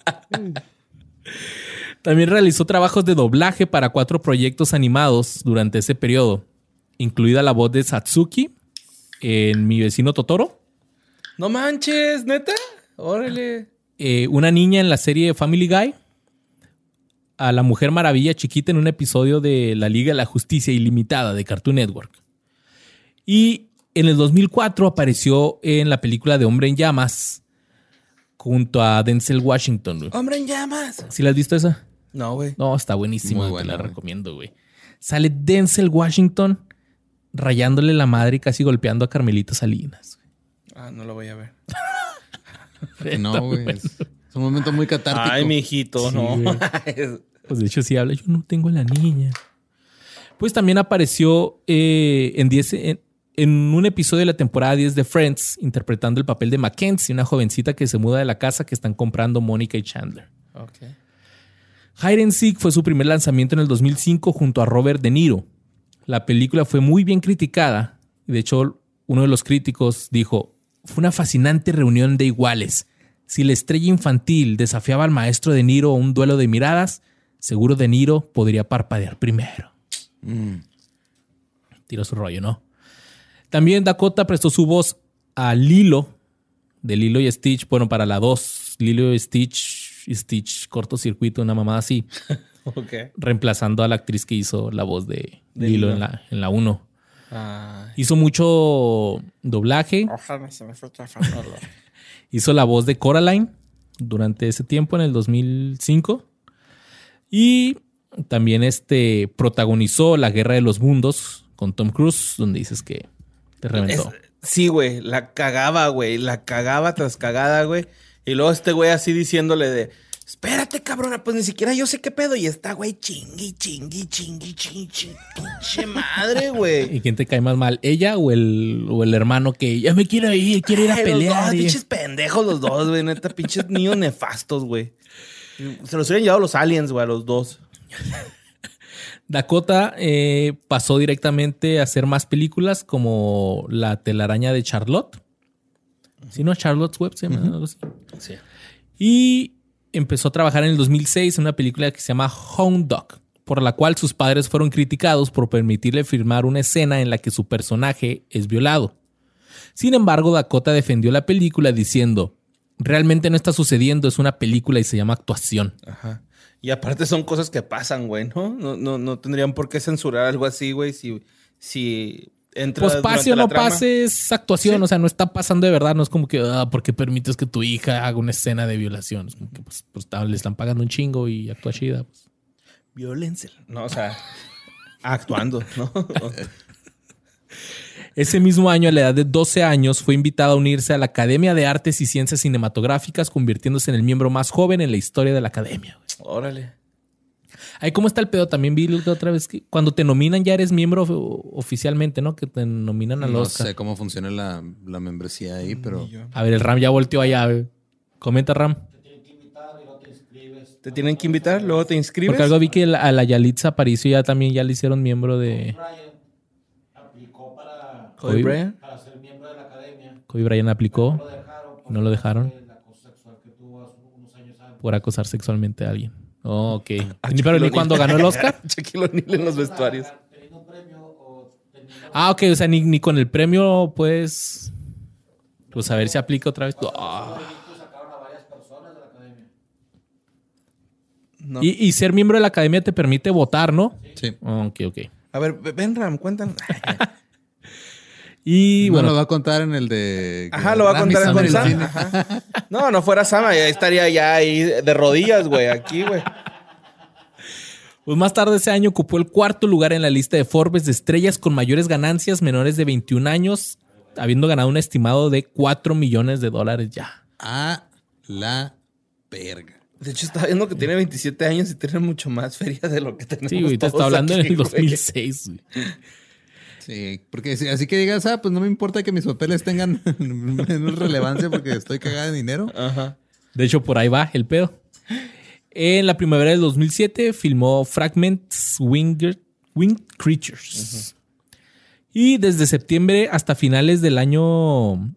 También realizó trabajos de doblaje para 4 proyectos animados durante ese periodo, incluida la voz de Satsuki en Mi Vecino Totoro. No manches, ¿neta? Órale. Una niña en la serie Family Guy. A la Mujer Maravilla chiquita en un episodio de La Liga de la Justicia Ilimitada de Cartoon Network. Y en el 2004 apareció en la película de Hombre en Llamas junto a Denzel Washington. Güey. ¡Hombre en llamas! ¿Sí la has visto esa? No, güey. No, está buenísima. Muy Te buena, la güey. recomiendo, güey. Sale Denzel Washington rayándole la madre y casi golpeando a Carmelita Salinas. Ah, no lo voy a ver. No, güey. Es un momento muy catártico. Ay, mijito, Sí, no. güey. Pues de hecho sí habla, yo no tengo a la niña. Pues también apareció en un episodio de la temporada 10 de Friends, interpretando el papel de Mackenzie, una jovencita que se muda de la casa que están comprando Mónica y Chandler. Ok. Hide and Seek fue su primer lanzamiento en el 2005 junto a Robert De Niro. La película fue muy bien criticada. De hecho, uno de los críticos dijo: fue una fascinante reunión de iguales. Si la estrella infantil desafiaba al maestro De Niro a un duelo de miradas, seguro De Niro podría parpadear primero. Tiró su rollo, ¿no? También Dakota prestó su voz a Lilo, de Lilo y Stitch. Bueno, para la 2, Lilo y Stitch cortocircuito, una mamada así. Ok. Reemplazando a la actriz que hizo la voz de Lilo Lilo. en la 1. Ay. Hizo mucho doblaje. Ojalá se me fue otra familia. Hizo la voz de Coraline durante ese tiempo, en el 2005. Y también protagonizó La Guerra de los Mundos con Tom Cruise, donde dices que te reventó. Sí, güey. La cagaba, güey. La cagaba tras cagada, güey. Y luego este güey así diciéndole de... Espérate, cabrona, pues ni siquiera yo sé qué pedo. Y esta güey chingui, pinche madre, güey. ¿Y quién te cae más mal? ¿Ella o el hermano que ya me quiere ir a Ay, los pelear? dos, Y- pinches pendejos los dos, güey. Neta, pinches niños nefastos, güey. Se los hubieran llevado los aliens, güey, a los dos. Dakota pasó directamente a hacer más películas como La telaraña de Charlotte. ¿Sí, no? Charlotte's Web se llama, algo así. Sí. Y empezó a trabajar en el 2006 en una película que se llama Hound Dog, por la cual sus padres fueron criticados por permitirle filmar una escena en la que su personaje es violado. Sin embargo, Dakota defendió la película diciendo: realmente no está sucediendo, es una película y se llama actuación. Ajá. Y aparte son cosas que pasan, güey, ¿no? No tendrían por qué censurar algo así, güey, si entra Pues pase o durante la no trama. pase, es actuación. Sí. O sea, no está pasando de verdad. No es como que, porque permites que tu hija haga una escena de violación. Es como que pues, le están pagando un chingo y actúa chida. Pues. Violence. No, o sea, actuando, ¿no? Ese mismo año, a la edad de 12 años, fue invitada a unirse a la Academia de Artes y Ciencias Cinematográficas, convirtiéndose en el miembro más joven en la historia de la academia. Órale. Ahí, ¿cómo está el pedo? También vi la otra vez que cuando te nominan ya eres miembro oficialmente, ¿no? Que te nominan al No Oscar. sé cómo funciona la membresía ahí, pero... A ver, el Ram ya volteó allá. Güey. Comenta, Ram. Te tienen que invitar, luego te inscribes. Porque algo vi que a la Yalitza Aparicio ya también ya le hicieron miembro de... Aplicó para Kobe Bryant. ser miembro de la academia. Kobe Bryant aplicó. No lo dejaron. Por acosar sexualmente a alguien. Oh, ok. Pero ni cuando ganó el Oscar. Shaquille O'Neal en los vestuarios. Ah, ok. O sea, ni con el premio, pues a ver si aplica otra vez. Oh. No. Y ser miembro de la academia te permite votar, ¿no? Sí. Ok. A ver, ven, Ram, cuéntanos. Y Bueno, bueno, lo va a contar en el de... Ajá, lo va a Rami contar con Sam Sam. en el cine. Ajá. No fuera Sama, ya estaría ya ahí de rodillas, güey, aquí, güey. pues más tarde ese año ocupó el 4º lugar en la lista de Forbes de estrellas con mayores ganancias menores de 21 años, habiendo ganado un estimado de $4 millones ya. A la verga. De hecho, estaba viendo que tiene 27 años y tiene mucho más feria de lo que tenemos. Sí, ahorita está todos hablando en aquí, el güey. 2006. Güey. Sí, porque así que digas, pues no me importa que mis papeles tengan menos relevancia porque estoy cagada de dinero. Ajá. De hecho, por ahí va el pedo. En la primavera del 2007 filmó Fragments Winged Creatures. Y desde septiembre hasta finales del año...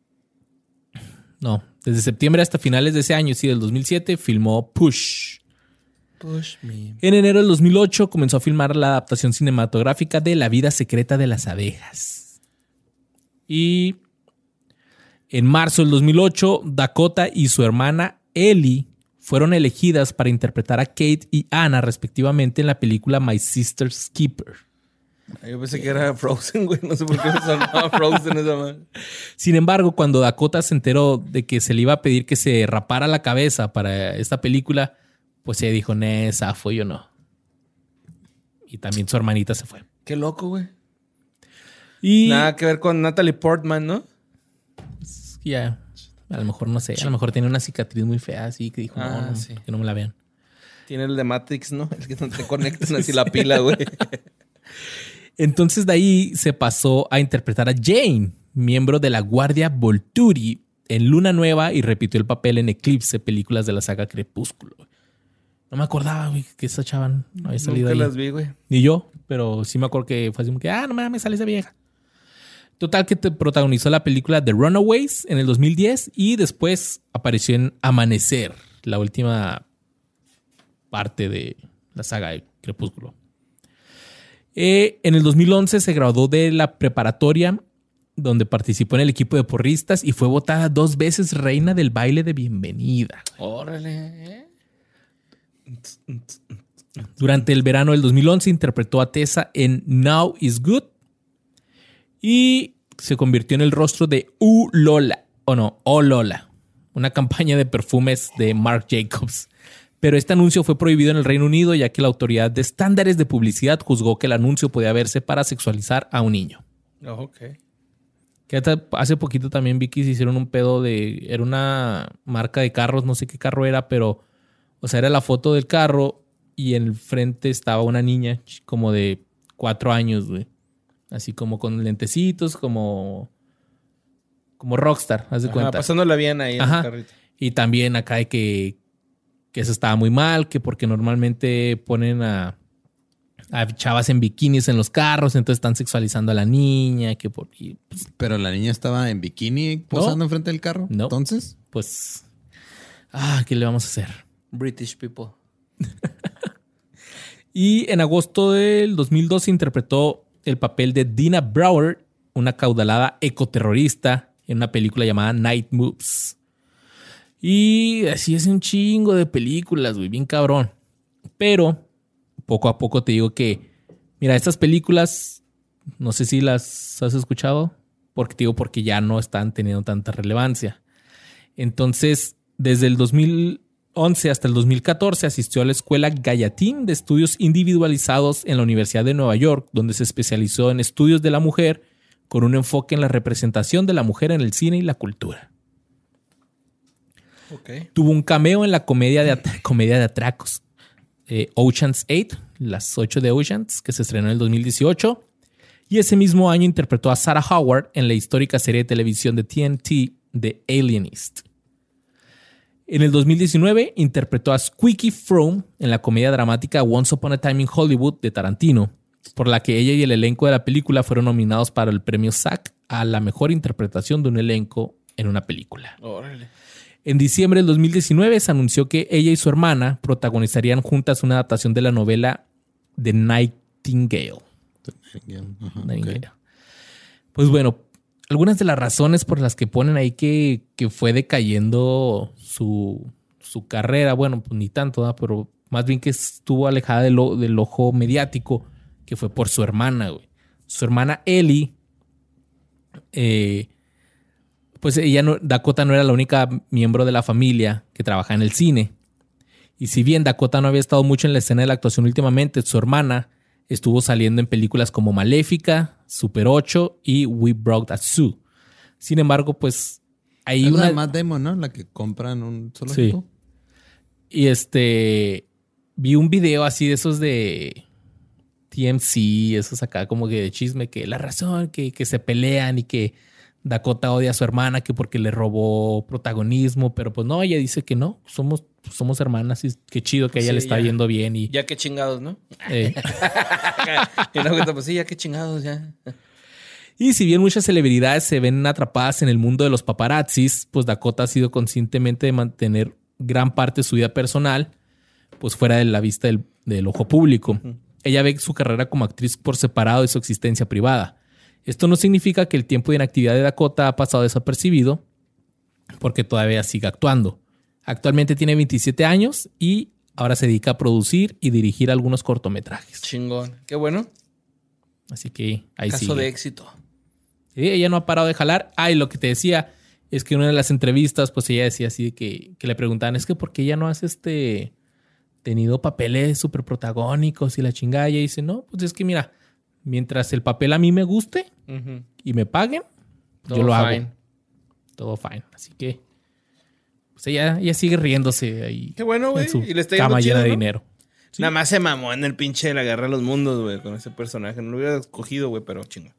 No, desde septiembre hasta finales de ese año, sí, del 2007, filmó Push. Push me. En enero del 2008 comenzó a filmar la adaptación cinematográfica de La vida secreta de las abejas. Y en marzo del 2008, Dakota y su hermana Ellie fueron elegidas para interpretar a Kate y Anna respectivamente en la película My Sister's Keeper. Yo pensé que era Frozen, güey. No sé por qué se llamaba Frozen esa madre. Sin embargo, cuando Dakota se enteró de que se le iba a pedir que se rapara la cabeza para esta película, pues ella dijo, zafo, yo no. Y también su hermanita se fue. Qué loco, güey. Y Nada que ver con Natalie Portman, ¿no? ya, a lo mejor, no sé, a lo mejor tiene una cicatriz muy fea, así que dijo, no, sí. que no me la vean. Tiene el de Matrix, ¿no? El que no te conectan así la pila, güey. Entonces de ahí se pasó a interpretar a Jane, miembro de la Guardia Volturi, en Luna Nueva, y repitió el papel en Eclipse, películas de la saga Crepúsculo. No me acordaba, güey, que esa chava no había salido Nunca ahí. las vi, güey. Ni yo, pero sí me acuerdo que fue así como que, no mames, sale esa vieja. Total que te protagonizó la película The Runaways en el 2010 y después apareció en Amanecer, la última parte de la saga de Crepúsculo. En el 2011 se graduó de la preparatoria donde participó en el equipo de porristas y fue votada 2 veces reina del baile de bienvenida. Órale. Durante el verano del 2011 interpretó a Tessa en Now is Good y se convirtió en el rostro de Lola, una campaña de perfumes de Marc Jacobs. Pero este anuncio fue prohibido en el Reino Unido ya que la autoridad de estándares de publicidad juzgó que el anuncio podía verse para sexualizar a un niño. Oh, ok. Que hace poquito también vi que se hicieron un pedo de... Era una marca de carros, no sé qué carro era, pero... O sea, era la foto del carro y en el frente estaba una niña como de 4 años, güey. Así como con lentecitos, como rockstar, haz de cuenta. Pasándola bien ahí en el carrito. Y también acá de que eso estaba muy mal, que porque normalmente ponen a chavas en bikinis en los carros, entonces están sexualizando a la niña. Pero la niña estaba en bikini posando enfrente del carro. No. Entonces, pues, ¿qué le vamos a hacer? British people. Y en agosto del 2012 interpretó el papel de Dina Brower, una caudalada ecoterrorista, en una película llamada Night Moves. Y así es un chingo de películas, güey, bien cabrón. Pero poco a poco te digo que, mira, estas películas, no sé si las has escuchado, porque ya no están teniendo tanta relevancia. Entonces, desde el 2011 hasta el 2014 asistió a la escuela Gallatin de estudios individualizados en la Universidad de Nueva York, donde se especializó en estudios de la mujer con un enfoque en la representación de la mujer en el cine y la cultura. Okay. Tuvo un cameo en la comedia de atracos Ocean's 8, las 8 de Ocean's, que se estrenó en el 2018. Y ese mismo año interpretó a Sarah Howard en la histórica serie de televisión de TNT The Alienist. En el 2019 interpretó a Squeaky Fromme en la comedia dramática Once Upon a Time in Hollywood de Tarantino, por la que ella y el elenco de la película fueron nominados para el premio SAG a la mejor interpretación de un elenco en una película. Órale. En diciembre del 2019 se anunció que ella y su hermana protagonizarían juntas una adaptación de la novela The Nightingale. Ajá, Nightingale. Pues bueno, algunas de las razones por las que ponen ahí que fue decayendo su carrera, bueno, pues ni tanto, ¿verdad? Pero más bien que estuvo alejada del ojo mediático, que fue por su hermana, güey. Su hermana Ellie, pues Dakota no era la única miembro de la familia que trabajaba en el cine. Y si bien Dakota no había estado mucho en la escena de la actuación últimamente, su hermana estuvo saliendo en películas como Maléfica, Super 8 y We Brought a Zoo. Sin embargo, pues hay es una... la Matt Damon, ¿no? La que compran un zoológico. Sí. Y vi un video así de esos de TMZ, esos acá como que de chisme, que la razón que se pelean y que Dakota odia a su hermana que porque le robó protagonismo, pero pues no, ella dice que no, somos hermanas y qué chido que a ella le está yendo bien. Y ya qué chingados, ¿no? Y luego, pues sí, ya qué chingados, ya. Y si bien muchas celebridades se ven atrapadas en el mundo de los paparazzis, pues Dakota ha sido conscientemente de mantener gran parte de su vida personal pues fuera de la vista del ojo público. Ella ve su carrera como actriz por separado de su existencia privada. Esto no significa que el tiempo de inactividad de Dakota ha pasado desapercibido, porque todavía sigue actuando. Actualmente tiene 27 años y ahora se dedica a producir y dirigir algunos cortometrajes. Chingón. Qué bueno. Así que ahí Caso sigue. de éxito. Sí, ella no ha parado de jalar. Y lo que te decía es que en una de las entrevistas, pues ella decía así de que le preguntaban, es que ¿por qué ella no has tenido papeles súper protagónicos y la chingada? Y ella dice, no, pues es que mira, mientras el papel a mí me guste y me paguen, yo lo hago. Todo fine. Así que pues ella sigue riéndose ahí. Qué bueno, güey. En su Y le está yendo cama chido, llena de ¿no? dinero. ¿Sí? Nada más se mamó en el pinche de la Guerra de los Mundos, güey, con ese personaje. No lo hubiera escogido, güey, pero chingo.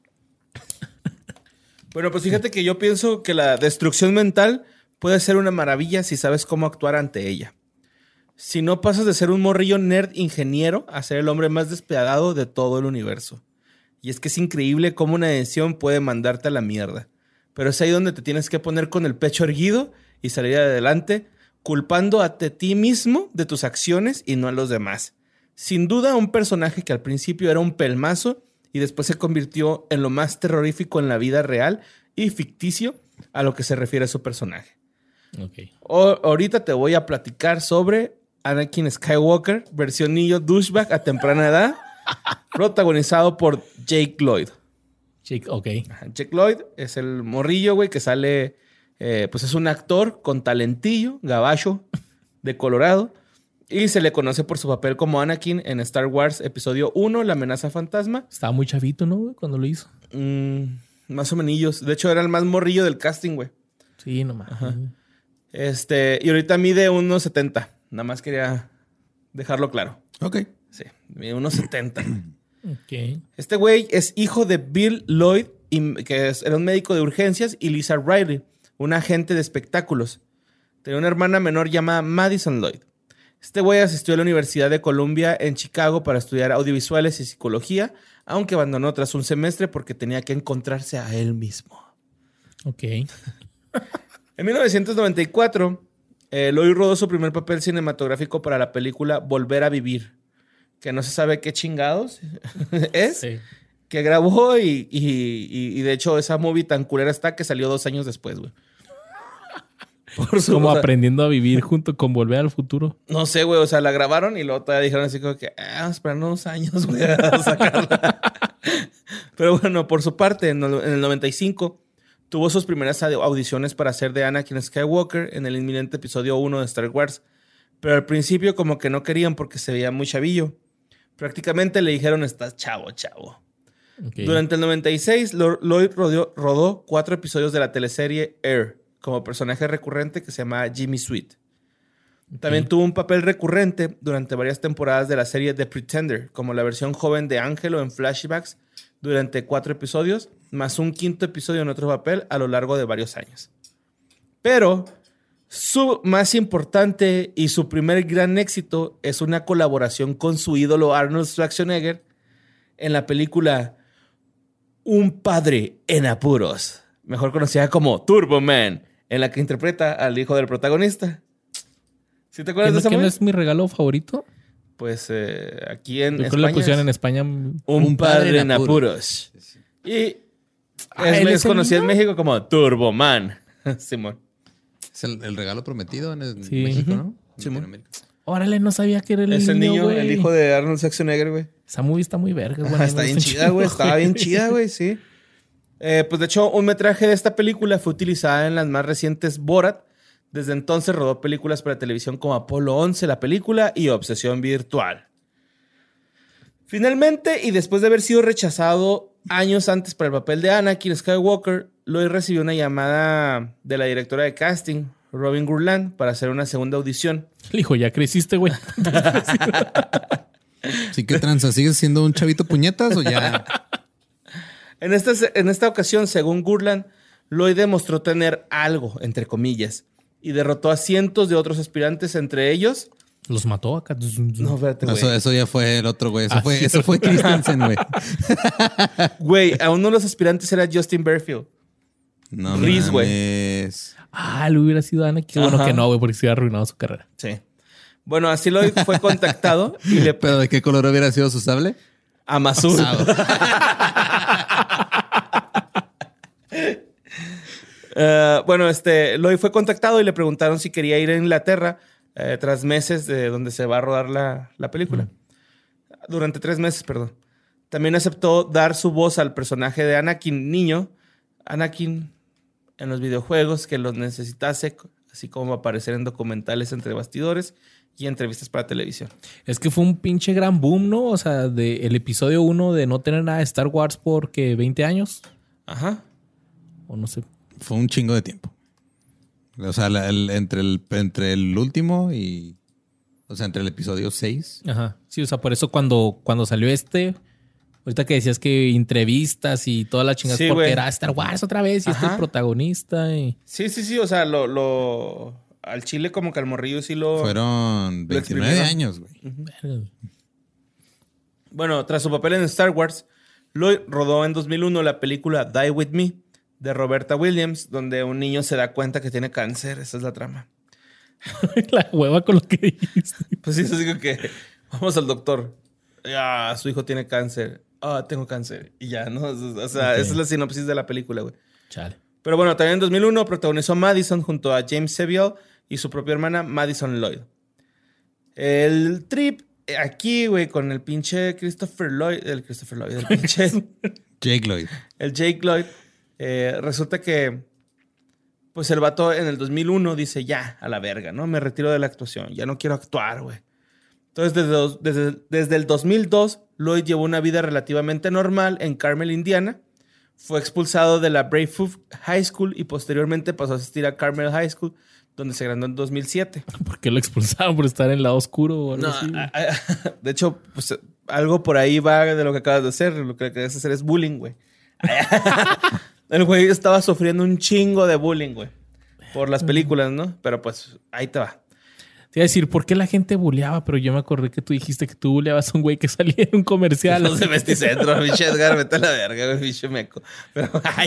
Bueno, pues fíjate que yo pienso que la destrucción mental puede ser una maravilla si sabes cómo actuar ante ella. Si no pasas de ser un morrillo nerd ingeniero a ser el hombre más despiadado de todo el universo. Y es que es increíble cómo una decisión puede mandarte a la mierda. Pero es ahí donde te tienes que poner con el pecho erguido y salir adelante, culpando a ti mismo de tus acciones y no a los demás. Sin duda, un personaje que al principio era un pelmazo y después se convirtió en lo más terrorífico en la vida real y ficticio a lo que se refiere a su personaje. Okay. Ahorita te voy a platicar sobre Anakin Skywalker, versión niño douchebag a temprana edad, protagonizado por Jake Lloyd. Jake Lloyd es el morrillo, güey, que sale, pues es un actor con talentillo, gabacho, de Colorado, y se le conoce por su papel como Anakin en Star Wars Episodio 1, La amenaza fantasma. Estaba muy chavito, ¿no, güey? Cuando lo hizo. Más o menos. De hecho, era el más morrillo del casting, güey. Sí, nomás. Y ahorita mide 1.70. Nada más quería dejarlo claro. Ok. Sí, mide 1.70. Ok. Este güey es hijo de Bill Lloyd, era un médico de urgencias, y Lisa Riley, un agente de espectáculos. Tenía una hermana menor llamada Madison Lloyd. Este güey asistió a la Universidad de Columbia en Chicago para estudiar audiovisuales y psicología, aunque abandonó tras un semestre porque tenía que encontrarse a él mismo. Ok. En 1994, Lloyd rodó su primer papel cinematográfico para la película Volver a Vivir, que no se sabe qué chingados es, Sí. que grabó y de hecho esa movie tan culera está que salió 2 años después, güey. Como aprendiendo a vivir junto con Volver al Futuro. No sé, güey, o sea, la grabaron y luego todavía dijeron así como que vamos a esperar unos años, güey, a sacarla. Pero bueno, por su parte, en el 95 tuvo sus primeras audiciones para ser de Anakin Skywalker en el inminente episodio 1 de Star Wars. Pero al principio como que no querían porque se veía muy chavillo. Prácticamente le dijeron, estás chavo. Okay. Durante el 96, Lloyd rodó 4 episodios de la teleserie Air como personaje recurrente que se llama Jimmy Sweet. También tuvo un papel recurrente durante varias temporadas de la serie The Pretender, como la versión joven de Ángelo en flashbacks durante 4 episodios, más un 5º episodio en otro papel a lo largo de varios años. Pero su más importante y su primer gran éxito es una colaboración con su ídolo Arnold Schwarzenegger en la película Un padre en apuros, mejor conocida como Turbo Man, en la que interpreta al hijo del protagonista. ¿Sí te acuerdas de esa ¿Quién movie? es mi regalo favorito? Pues aquí en Yo creo que España le pusieron es en España. Un padre en apuros. Y ¿él es es el conocido en niño? México como Turbo Man. Simón. Es el regalo prometido en Sí. México, ¿no? En Simón. Latinoamérica. Órale, no sabía que era el Es el niño, niño, güey. el hijo de Arnold Schwarzenegger, güey. Esa movie está muy verga, güey. Ajá, está bien chida, güey. Estaba bien chida, güey, sí. Pues de hecho, un metraje de esta película fue utilizada en las más recientes Borat. Desde entonces rodó películas para televisión como Apolo 11, la película, y Obsesión Virtual. Finalmente, y después de haber sido rechazado años antes para el papel de Anakin Skywalker, Lloyd recibió una llamada de la directora de casting, Robin Gurland, para hacer una segunda audición. Le dijo, ya creciste, güey. Sí, ¿qué tranza? ¿Sigues siendo un chavito puñetas o ya? En esta ocasión, según Gurland, Lloyd demostró tener algo, entre comillas, y derrotó a cientos de otros aspirantes, entre ellos... Los mató acá. No, espérate, güey. Eso ya fue el otro, güey. Ah, sí. Eso fue Christensen, güey. Güey, a uno de los aspirantes era Justin Berfield. No Reese, güey. mames. Le hubiera sido Ana. Qué bueno Ajá. que no, güey, porque se hubiera arruinado su carrera. Sí. Bueno, así Lloyd fue contactado y le... ¿Pero de qué color hubiera sido su sable? Amazul. Lloyd fue contactado y le preguntaron si quería ir a Inglaterra tras meses de donde se va a rodar la película. Durante 3 meses, perdón. También aceptó dar su voz al personaje de Anakin niño, Anakin en los videojuegos que los necesitase, así como aparecer en documentales entre bastidores y entrevistas para televisión. Es que fue un pinche gran boom, ¿no? O sea, el episodio 1 de no tener nada de Star Wars por, ¿qué? ¿20 años? Ajá. O no sé. Fue un chingo de tiempo. O sea, entre el último y... O sea, entre el episodio 6. Ajá. Sí, o sea, por eso cuando salió ahorita que decías que entrevistas y todas las chingas, Sí, porque güey. era Star Wars otra vez y Ajá. el protagonista. Y... Sí. O sea, al chile como que al morrillo sí lo... Fueron 29 exprimieron. años, güey. Verga. Bueno, tras su papel en Star Wars, Lloyd rodó en 2001 la película Die With Me de Roberta Williams, donde un niño se da cuenta que tiene cáncer. Esa es la trama. La hueva con lo que dijiste. Pues sí, eso digo que vamos al doctor. Su hijo tiene cáncer. Tengo cáncer. Y ya, ¿no? O sea, Ok. esa es la sinopsis de la película, güey. Chale. Pero bueno, también en 2001 protagonizó Madison junto a James Seville y su propia hermana Madison Lloyd. El trip aquí, güey, con el pinche el pinche... Jake Lloyd. El Jake Lloyd, resulta que pues el vato en el 2001 dice, ya, a la verga, ¿no? Me retiro de la actuación, ya no quiero actuar, güey. Entonces, desde el 2002, Lloyd llevó una vida relativamente normal en Carmel, Indiana. Fue expulsado de la Brayfoot High School y posteriormente pasó a asistir a Carmel High School, donde se graduó en 2007. ¿Por qué lo expulsaron? ¿Por estar en el lado oscuro o algo No, así? de hecho, pues algo por ahí va de lo que acabas de hacer. Lo que acabas de hacer es bullying, güey. El güey estaba sufriendo un chingo de bullying, güey. Por las películas, ¿no? Pero pues ahí te va. Te iba a decir, ¿por qué la gente buleaba? Pero yo me acordé que tú dijiste que tú buleabas a un güey que salía en un comercial. Los de Vesticentro, pinche Edgar, vete a la verga, güey, pinche meco. Pero,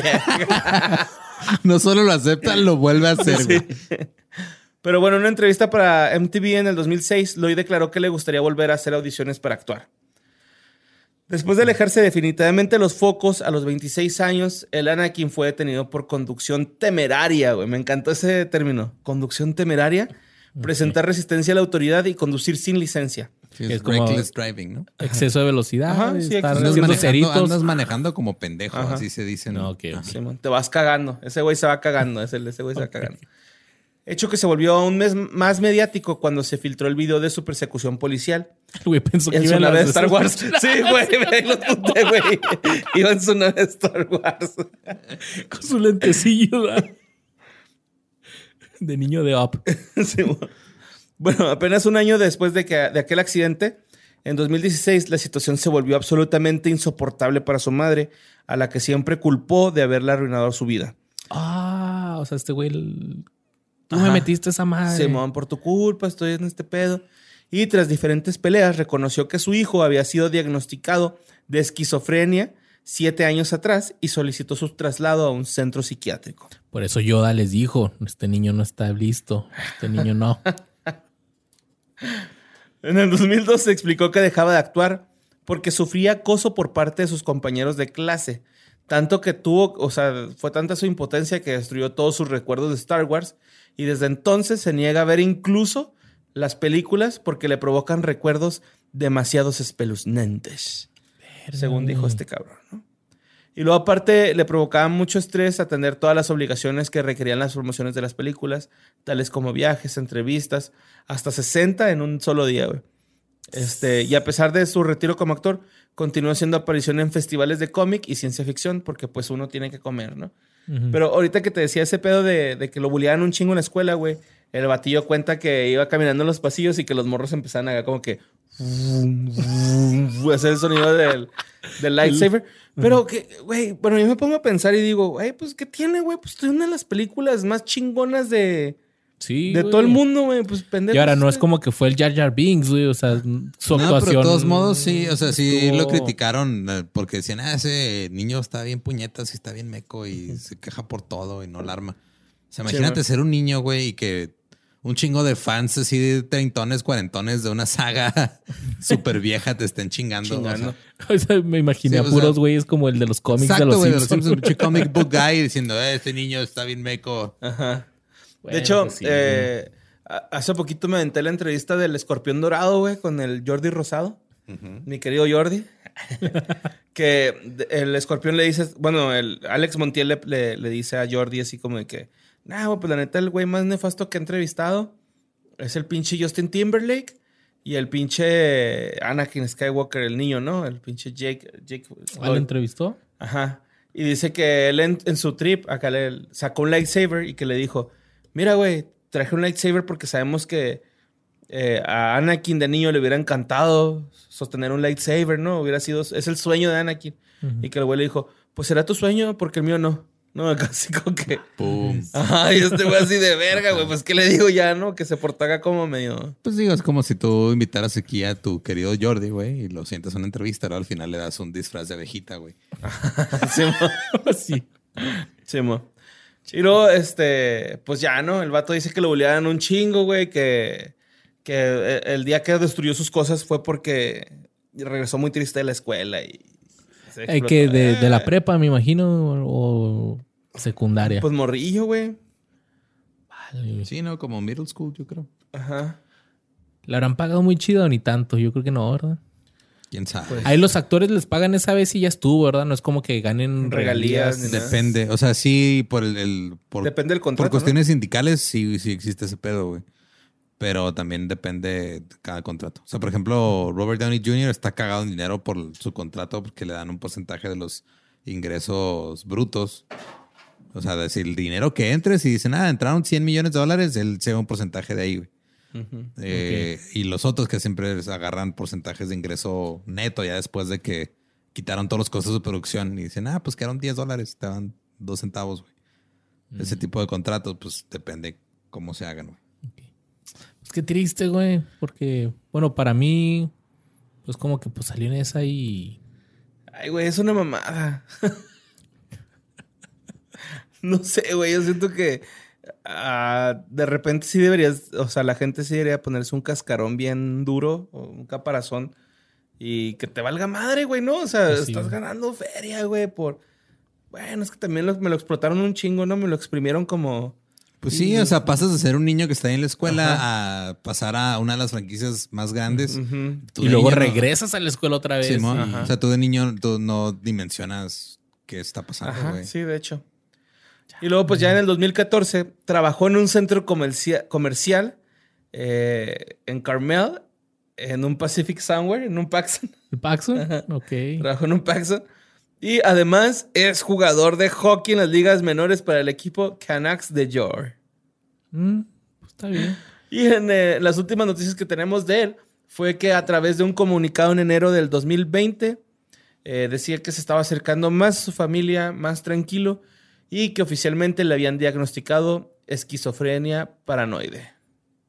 No solo lo acepta, lo vuelve a hacer, güey. Pero bueno, en una entrevista para MTV en el 2006, Lloyd declaró que le gustaría volver a hacer audiciones para actuar. Después de alejarse definitivamente de los focos, a los 26 años, el Anakin fue detenido por conducción temeraria, güey. Me encantó ese término. Conducción temeraria. Presentar resistencia a la autoridad y conducir sin licencia. Sí, Es es como- reckless driving, ¿no? Exceso de velocidad. Ajá, sí, estar exceso de haciendo ceritos. Andas manejando como pendejo, Ajá. así se dice. No, ok. Sí, man, te vas cagando. Ese güey se va cagando. Ese güey se va cagando. Hecho que se volvió aún más mediático cuando se filtró el video de su persecución policial. El güey pensó que En iba su en nave de las Star Wars. Sí, güey, ahí lo apunté, güey. Iba en su nave de Star Wars. con su lentecillo, ¿verdad? De niño de Up. Sí, bueno, apenas un año después de aquel accidente, en 2016, la situación se volvió absolutamente insoportable para su madre, a la que siempre culpó de haberle arruinado su vida. O sea, este güey... Tú Ajá. me metiste esa madre. Simón, por tu culpa estoy en este pedo. Y tras diferentes peleas, reconoció que su hijo había sido diagnosticado de esquizofrenia 7 años atrás y solicitó su traslado a un centro psiquiátrico. Por eso Yoda les dijo, este niño no está listo, este niño no. En el 2002 se explicó que dejaba de actuar porque sufría acoso por parte de sus compañeros de clase. Tanto que fue tanta su impotencia que destruyó todos sus recuerdos de Star Wars y desde entonces se niega a ver incluso las películas porque le provocan recuerdos demasiados espeluznantes. Según dijo este cabrón, ¿no? Y luego aparte le provocaba mucho estrés atender todas las obligaciones que requerían las promociones de las películas, tales como viajes, entrevistas, hasta 60 en un solo día, güey. Y a pesar de su retiro como actor, continuó haciendo aparición en festivales de cómic y ciencia ficción, porque pues uno tiene que comer, ¿no? Uh-huh. Pero ahorita que te decía ese pedo de que lo bulleaban un chingo en la escuela, güey, el batillo cuenta que iba caminando en los pasillos y que los morros empezaban a como que hacer el sonido del lightsaber. Pero que, güey, bueno, yo me pongo a pensar y digo, güey, pues, ¿qué tiene, güey? Pues, es una de las películas más chingonas de todo el mundo, güey. Pues, pendejo. Y ahora no es como que fue el Jar Jar Binks, güey. O sea, su actuación... pero de todos modos, sí. O sea, sí lo criticaron porque decían, ese niño está bien puñetas y está bien meco y se queja por todo y no la arma. O sea, imagínate ser un niño, güey, y que un chingo de fans así de treintones, cuarentones de una saga súper vieja te estén chingando. O sea, me imaginé a puros güeyes como el de los cómics. Exacto, de los Simpsons. Un comic book guy diciendo, este niño está bien meco. Ajá. Bueno, de hecho, sí, hace poquito me aventé la entrevista del Escorpión Dorado, güey, con el Jordi Rosado. Uh-huh. Mi querido Jordi. Que el Escorpión le dice... Bueno, el Alex Montiel le dice a Jordi así como de que... Güey, pues la neta el güey más nefasto que he entrevistado es el pinche Justin Timberlake y el pinche Anakin Skywalker, el niño, ¿no? El pinche Jake. ¿Lo entrevistó? Ajá. Y dice que él en su trip acá le sacó un lightsaber y que le dijo, mira, güey, traje un lightsaber porque sabemos que a Anakin de niño le hubiera encantado sostener un lightsaber, ¿no? Es el sueño de Anakin. Uh-huh. Y que el güey le dijo, pues será tu sueño porque el mío no. No, casi como que... ¡Pum! Ajá, y este güey así de verga, güey. Pues, ¿qué le digo ya, no? Que se portaga como medio... Pues digo, es como si tú invitaras aquí a tu querido Jordi, güey, y lo sientas en una entrevista, ¿no? Al final le das un disfraz de abejita, güey. Sí. Sí, mo. Y luego, pues ya, ¿no? El vato dice que lo bulleaban un chingo, güey, que el día que destruyó sus cosas fue porque regresó muy triste de la escuela y... que de la prepa, me imagino, o secundaria. Pues morrillo, güey. Vale. Sí, ¿no? Como middle school, yo creo. Ajá. ¿Le habrán pagado muy chido o ni tanto? Yo creo que no, ¿verdad? ¿Quién sabe? Pues, ahí los actores les pagan esa vez y ya estuvo, ¿verdad? No es como que ganen regalías. Depende. O sea, sí, depende del contrato, por cuestiones sindicales, sí existe ese pedo, güey. Pero también depende de cada contrato. O sea, por ejemplo, Robert Downey Jr. está cagado en dinero por su contrato porque le dan un porcentaje de los ingresos brutos. O sea, decir, el dinero que entres y dicen, entraron $100 millones, él se va un porcentaje de ahí, güey. Uh-huh. Okay. Y los otros que siempre agarran porcentajes de ingreso neto ya después de que quitaron todos los costos de producción y dicen, pues quedaron $10, te dan 2 centavos, güey. Uh-huh. Ese tipo de contratos, pues depende cómo se hagan, güey. Pues qué triste, güey. Porque, bueno, para mí, pues como que pues salió en esa y... Ay, güey, es una mamada. No sé, güey. Yo siento que de repente sí deberías... O sea, la gente sí debería ponerse un cascarón bien duro o un caparazón y que te valga madre, güey, ¿no? O sea, pues sí, estás ganando feria, güey, por... Bueno, es que también me lo explotaron un chingo, ¿no? Me lo exprimieron como... Pues sí, o sea, pasas de ser un niño que está ahí en la escuela a pasar a una de las franquicias más grandes. Uh-huh. Y luego regresas a la escuela otra vez. Sí, o sea, tú de niño tú no dimensionas qué está pasando, güey. Sí, de hecho. Y luego, pues ya en el 2014, trabajó en un centro comercial en Carmel, en un Pacific Somewhere, en un Paxson. ¿El Paxson? Ok. Trabajó en un Paxson. Y además es jugador de hockey en las ligas menores para el equipo Canucks de York. Pues está bien. Y en las últimas noticias que tenemos de él fue que a través de un comunicado en enero del 2020 decía que se estaba acercando más a su familia, más tranquilo, y que oficialmente le habían diagnosticado esquizofrenia paranoide.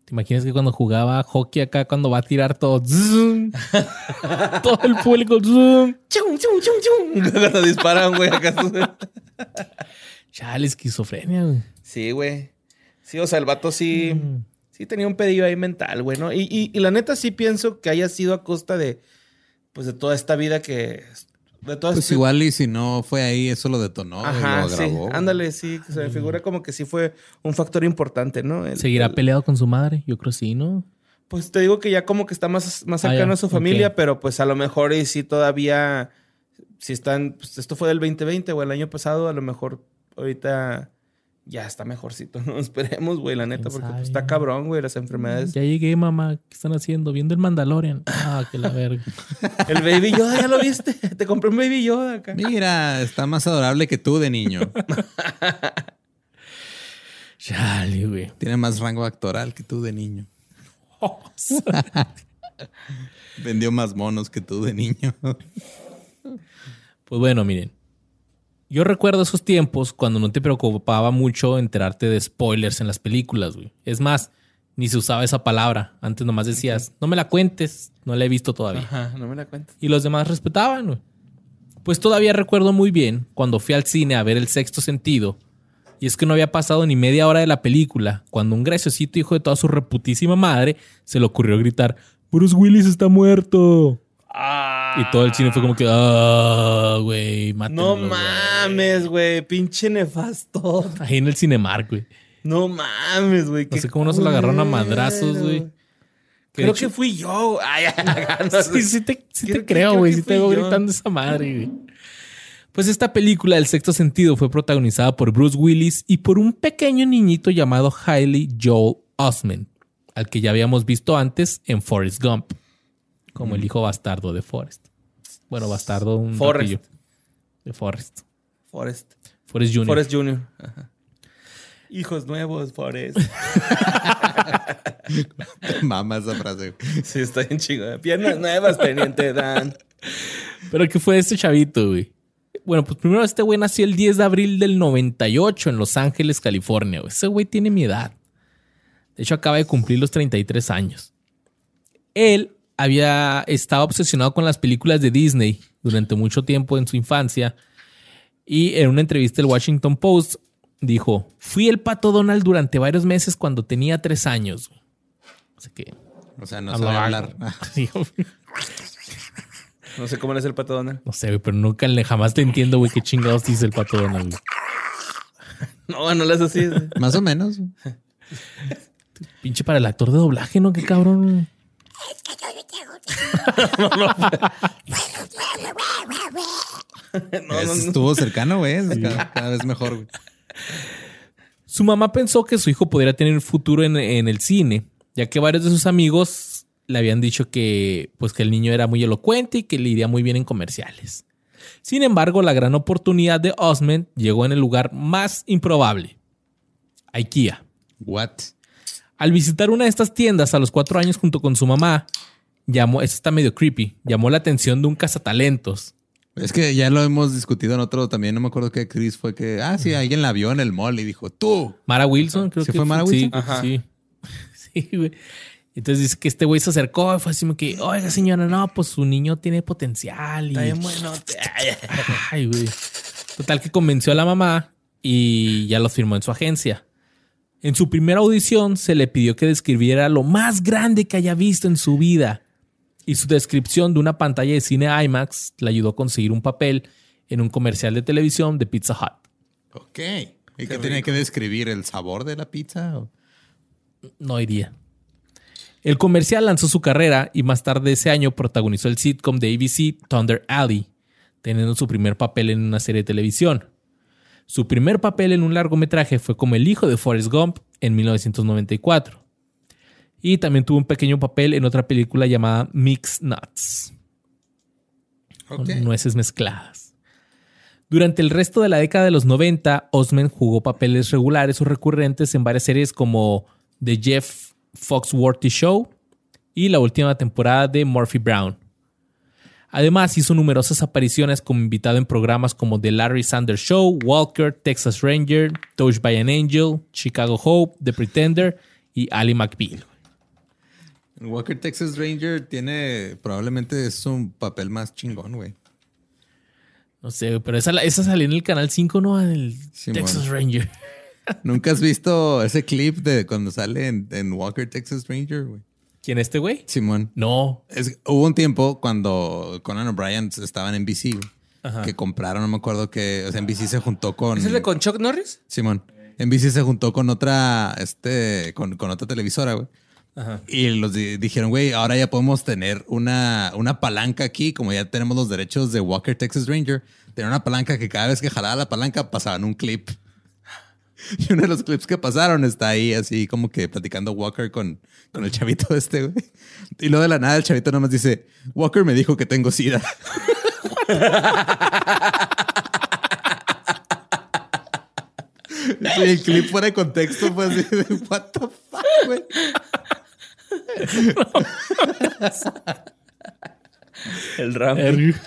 ¿Te imaginas que cuando jugaba hockey acá, cuando va a tirar todo, ¡zum! Todo el público, ¡zum! ¡Chum, chum, chum, chum! Cuando disparan, güey, acá. Chale, esquizofrenia, güey. Sí, güey. Sí, o sea, el vato sí tenía un pedillo ahí mental, güey, ¿no? Y la neta sí pienso que haya sido a costa de, pues, de toda esta vida que... De todas Pues igual y si no fue ahí, eso lo detonó. Ajá, y lo agravó. sí. Ándale, sí. Se me figura como que sí fue un factor importante, ¿no? ¿Seguirá peleado con su madre? Yo creo sí, ¿no? Pues te digo que ya como que está más cercano a su familia, ok. pero pues a lo mejor y sí todavía... Si están... Pues esto fue del 2020 o el año pasado, a lo mejor ahorita ya está mejorcito, ¿no? Esperemos, güey, la neta, porque pues, está cabrón, güey, las enfermedades. Ya llegué, mamá. ¿Qué están haciendo? Viendo el Mandalorian. Ah, que la verga. El Baby Yoda, ¿ya lo viste? Te compré un Baby Yoda acá. Mira, está más adorable que tú de niño. Chale, güey. Tiene más rango actoral que tú de niño. Vendió más monos que tú de niño. Pues bueno, miren. Yo recuerdo esos tiempos cuando no te preocupaba mucho enterarte de spoilers en las películas, güey. Es más, ni se usaba esa palabra. Antes nomás decías, no me la cuentes, no la he visto todavía. Ajá, no me la cuento. Y los demás respetaban, güey. Pues todavía recuerdo muy bien cuando fui al cine a ver El Sexto Sentido. Y es que no había pasado ni media hora de la película cuando un graciosito hijo de toda su reputísima madre se le ocurrió gritar, Bruce Willis está muerto. Y todo el cine fue como que, güey, mátenlo. No mames, güey, pinche nefasto. Ahí en el Cinemark, güey. No mames, güey. No sé cómo no se lo agarraron a madrazos, güey. Creo que fui yo. Ay, no sé. Sí te creo, güey. Sí te veo gritando esa madre, güey. Pues esta película, El Sexto Sentido, fue protagonizada por Bruce Willis y por un pequeño niñito llamado Haley Joel Osment, al que ya habíamos visto antes en Forrest Gump, como el hijo bastardo de Forrest. Bueno, bastardo un ratillo. De Forrest. Forrest Jr. Forrest Jr. Ajá. Hijos nuevos, Forrest. Mama esa frase. Sí, está bien chingada. Piernas nuevas, Teniente Dan. ¿Pero qué fue este chavito, güey? Bueno, pues primero este güey nació el 10 de abril del 98 en Los Ángeles, California. Güey. Ese güey tiene mi edad. De hecho, acaba de cumplir los 33 años. Él había estado obsesionado con las películas de Disney durante mucho tiempo en su infancia. Y en una entrevista del Washington Post dijo, fui el Pato Donald durante varios meses cuando tenía 3 años. Así que... O sea, no sabe hablar. No sé cómo le hace el Pato Donald. No sé, güey, pero nunca, jamás te entiendo, güey, qué chingados dice el Pato Donald. Güey. No le hace así. Más o menos. Pinche para el actor de doblaje, ¿no? Qué cabrón. Estuvo cercano, güey. Cada vez mejor, güey. Su mamá pensó que su hijo podría tener futuro en el cine, ya que varios de sus amigos le habían dicho que, pues, que el niño era muy elocuente y que le iría muy bien en comerciales. Sin embargo, la gran oportunidad de Osment llegó en el lugar más improbable. IKEA. What? Al visitar una de estas tiendas a los 4 años junto con su mamá, esto está medio creepy, llamó la atención de un cazatalentos. Es que ya lo hemos discutido en otro también. No me acuerdo qué Chris fue que... sí, alguien la vio en el mall y dijo, tú. Mara Wilson, creo que fue Mara Wilson. Sí, Ajá. sí. Sí, güey. Entonces dice que este güey se acercó y fue así como que, oiga señora, no, pues su niño tiene potencial. Está bien bueno. Ay, güey. Total que convenció a la mamá y ya los firmó en su agencia. En su primera audición se le pidió que describiera lo más grande que haya visto en su vida. Y su descripción de una pantalla de cine IMAX le ayudó a conseguir un papel en un comercial de televisión de Pizza Hut. Ok. ¿Y qué tenía que describir? ¿El sabor de la pizza? ¿O? No iría. El comercial lanzó su carrera y más tarde ese año protagonizó el sitcom de ABC Thunder Alley, teniendo su primer papel en una serie de televisión. Su primer papel en un largometraje fue como el hijo de Forrest Gump en 1994. Y también tuvo un pequeño papel en otra película llamada Mixed Nuts. Okay. Con nueces mezcladas. Durante el resto de la década de los 90, Osment jugó papeles regulares o recurrentes en varias series como The Jeff Foxworthy Show y la última temporada de Murphy Brown. Además, hizo numerosas apariciones como invitado en programas como The Larry Sanders Show, Walker, Texas Ranger, Touched by an Angel, Chicago Hope, The Pretender y Ally McBeal. Walker Texas Ranger probablemente es un papel más chingón, güey. No sé, pero esa salió en el Canal 5, ¿no? En el Texas Ranger. ¿Nunca has visto ese clip de cuando sale en Walker Texas Ranger, güey? ¿Quién este güey? Simón. No. Hubo un tiempo cuando Conan O'Brien estaba en NBC, que compraron, no me acuerdo que... O sea, NBC se juntó con... ¿Es el de con Chuck Norris? Simón. NBC se juntó con otra, con otra televisora, güey. Ajá. Y los dijeron, güey, ahora ya podemos tener una palanca aquí, como ya tenemos los derechos de Walker Texas Ranger, tener una palanca que cada vez que jalaba la palanca pasaban un clip. Y uno de los clips que pasaron está ahí así como que platicando Walker con el chavito güey. Y luego de la nada el chavito nomás dice, Walker me dijo que tengo SIDA. Y el clip fuera de contexto fue así de what the fuck, güey. El Rambo.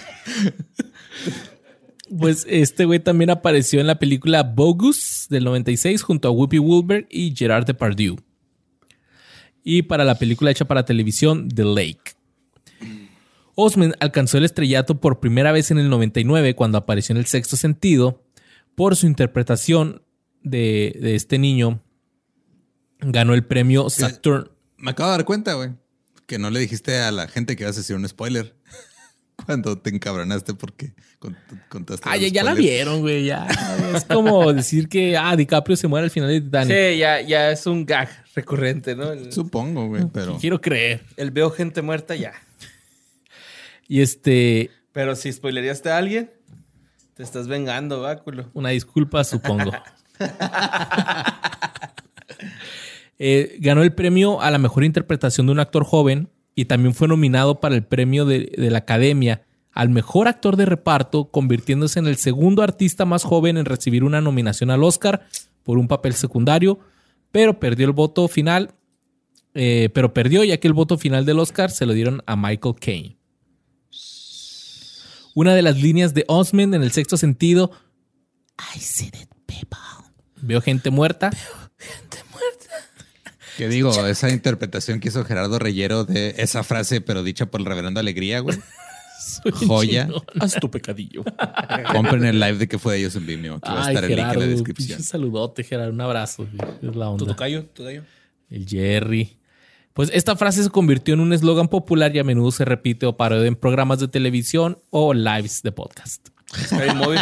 Pues este güey también apareció en la película Bogus del 96 junto a Whoopi Goldberg y Gerard Depardieu. Y para la película hecha para televisión The Lake. Osment alcanzó el estrellato por primera vez en el 99 cuando apareció en El Sexto Sentido por su interpretación de este niño. Ganó el premio Saturn. Me acabo de dar cuenta, güey, que no le dijiste a la gente que ibas a decir un spoiler cuando te encabronaste porque contaste. Ya la vieron, güey. Ya es como decir que DiCaprio se muere al final de Titanic. Sí, ya es un gag recurrente, ¿no? Supongo, güey, pero quiero creer. El veo gente muerta ya. Y Pero si spoileríaste a alguien, te estás vengando, báculo. Una disculpa, supongo. Ganó el premio a la mejor interpretación de un actor joven y también fue nominado para el premio de la Academia al mejor actor de reparto, convirtiéndose en el segundo artista más joven en recibir una nominación al Oscar por un papel secundario, pero perdió el voto final. Pero perdió ya que el voto final del Oscar se lo dieron a Michael Caine. Una de las líneas de Osment en El Sexto Sentido: I see dead people. Veo gente muerta. ¿Qué digo? Esa interpretación que hizo Gerardo Reyero de esa frase, pero dicha por el reverendo Alegría, güey. Joya. Chingón. Haz tu pecadillo. Compren el live de que fue de ellos en Vimeo. Aquí va a estar el link en la descripción. Un saludote, Gerardo. Un abrazo. Es la onda. Tu tocayo. El Jerry. Pues esta frase se convirtió en un eslogan popular y a menudo se repite o parodia en programas de televisión o lives de podcast. Scary Movie.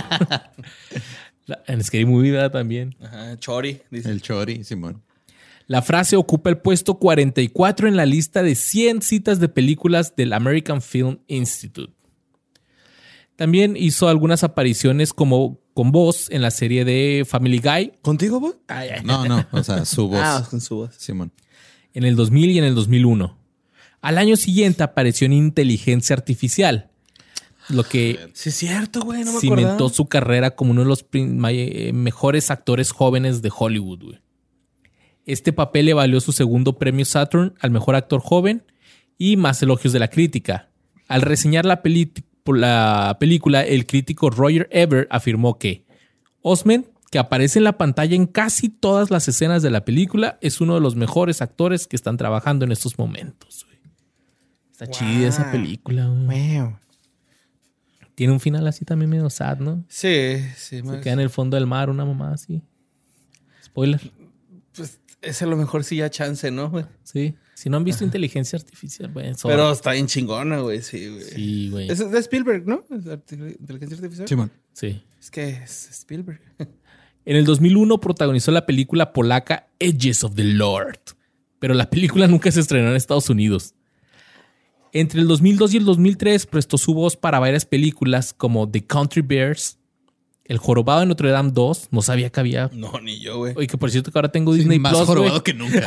En Scary Movie, ¿verdad? También. Ajá, Chori. Dice. El Chori, Simón. La frase ocupa el puesto 44 en la lista de 100 citas de películas del American Film Institute. También hizo algunas apariciones con voz en la serie de Family Guy. ¿Contigo, vos? No. O sea, su voz. Con su voz. Simón. En el 2000 y en el 2001. Al año siguiente apareció en Inteligencia Artificial, lo que Sí, es cierto, güey. No me cimentó acordaba. su carrera como uno de los mejores actores jóvenes de Hollywood, güey. Este papel le valió su segundo premio Saturn al mejor actor joven y más elogios de la crítica. Al reseñar la película, el crítico Roger Ebert afirmó que Osment, que aparece en la pantalla en casi todas las escenas de la película, es uno de los mejores actores que están trabajando en estos momentos, güey. Está chida esa película, güey. Wow. Tiene un final así también medio sad, ¿no? Sí. Se queda en el fondo del mar una mamá así. Spoiler. Pues ese a lo mejor sí ya chance, ¿no, güey? Sí. Si no han visto Inteligencia Artificial, güey. Pero está bien chingona, güey. Sí, güey. Sí, güey. Es de Spielberg, ¿no? ¿Es Inteligencia Artificial? Simón. Sí. Es que es Spielberg. En el 2001 protagonizó la película polaca Edges of the Lord, pero la película nunca se estrenó en Estados Unidos. Entre el 2002 y el 2003 prestó su voz para varias películas como The Country Bears, El Jorobado de Notre Dame 2, no sabía que había. No, ni yo, güey. Oye, que por cierto que ahora tengo Disney Más Plus, jorobado güey. que nunca.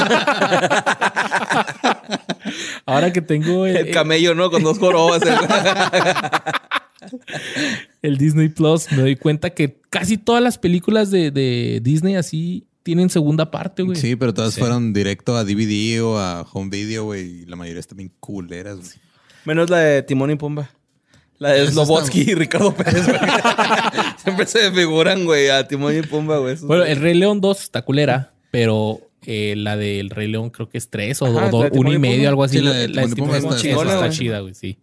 Ahora que tengo El camello, ¿no? Con dos jorobas. el Disney Plus, me doy cuenta que casi todas las películas de Disney así tienen segunda parte, güey. Sí, pero todas fueron directo a DVD o a home video, güey. Y la mayoría están bien culeras, güey. Menos la de Timón y Pumba. La de Slobodsky y Ricardo Pérez, güey. Siempre se figuran, güey, a Timón y Pumba, güey. Bueno, El Rey León 2 está culera, pero La del Rey León creo que es 3 o Ajá, la de 1 Timón y y medio, Pumba. algo así. Sí, la de la de Timón y Pumba Timón y está Pumba chingona, está güey. chida, güey, sí.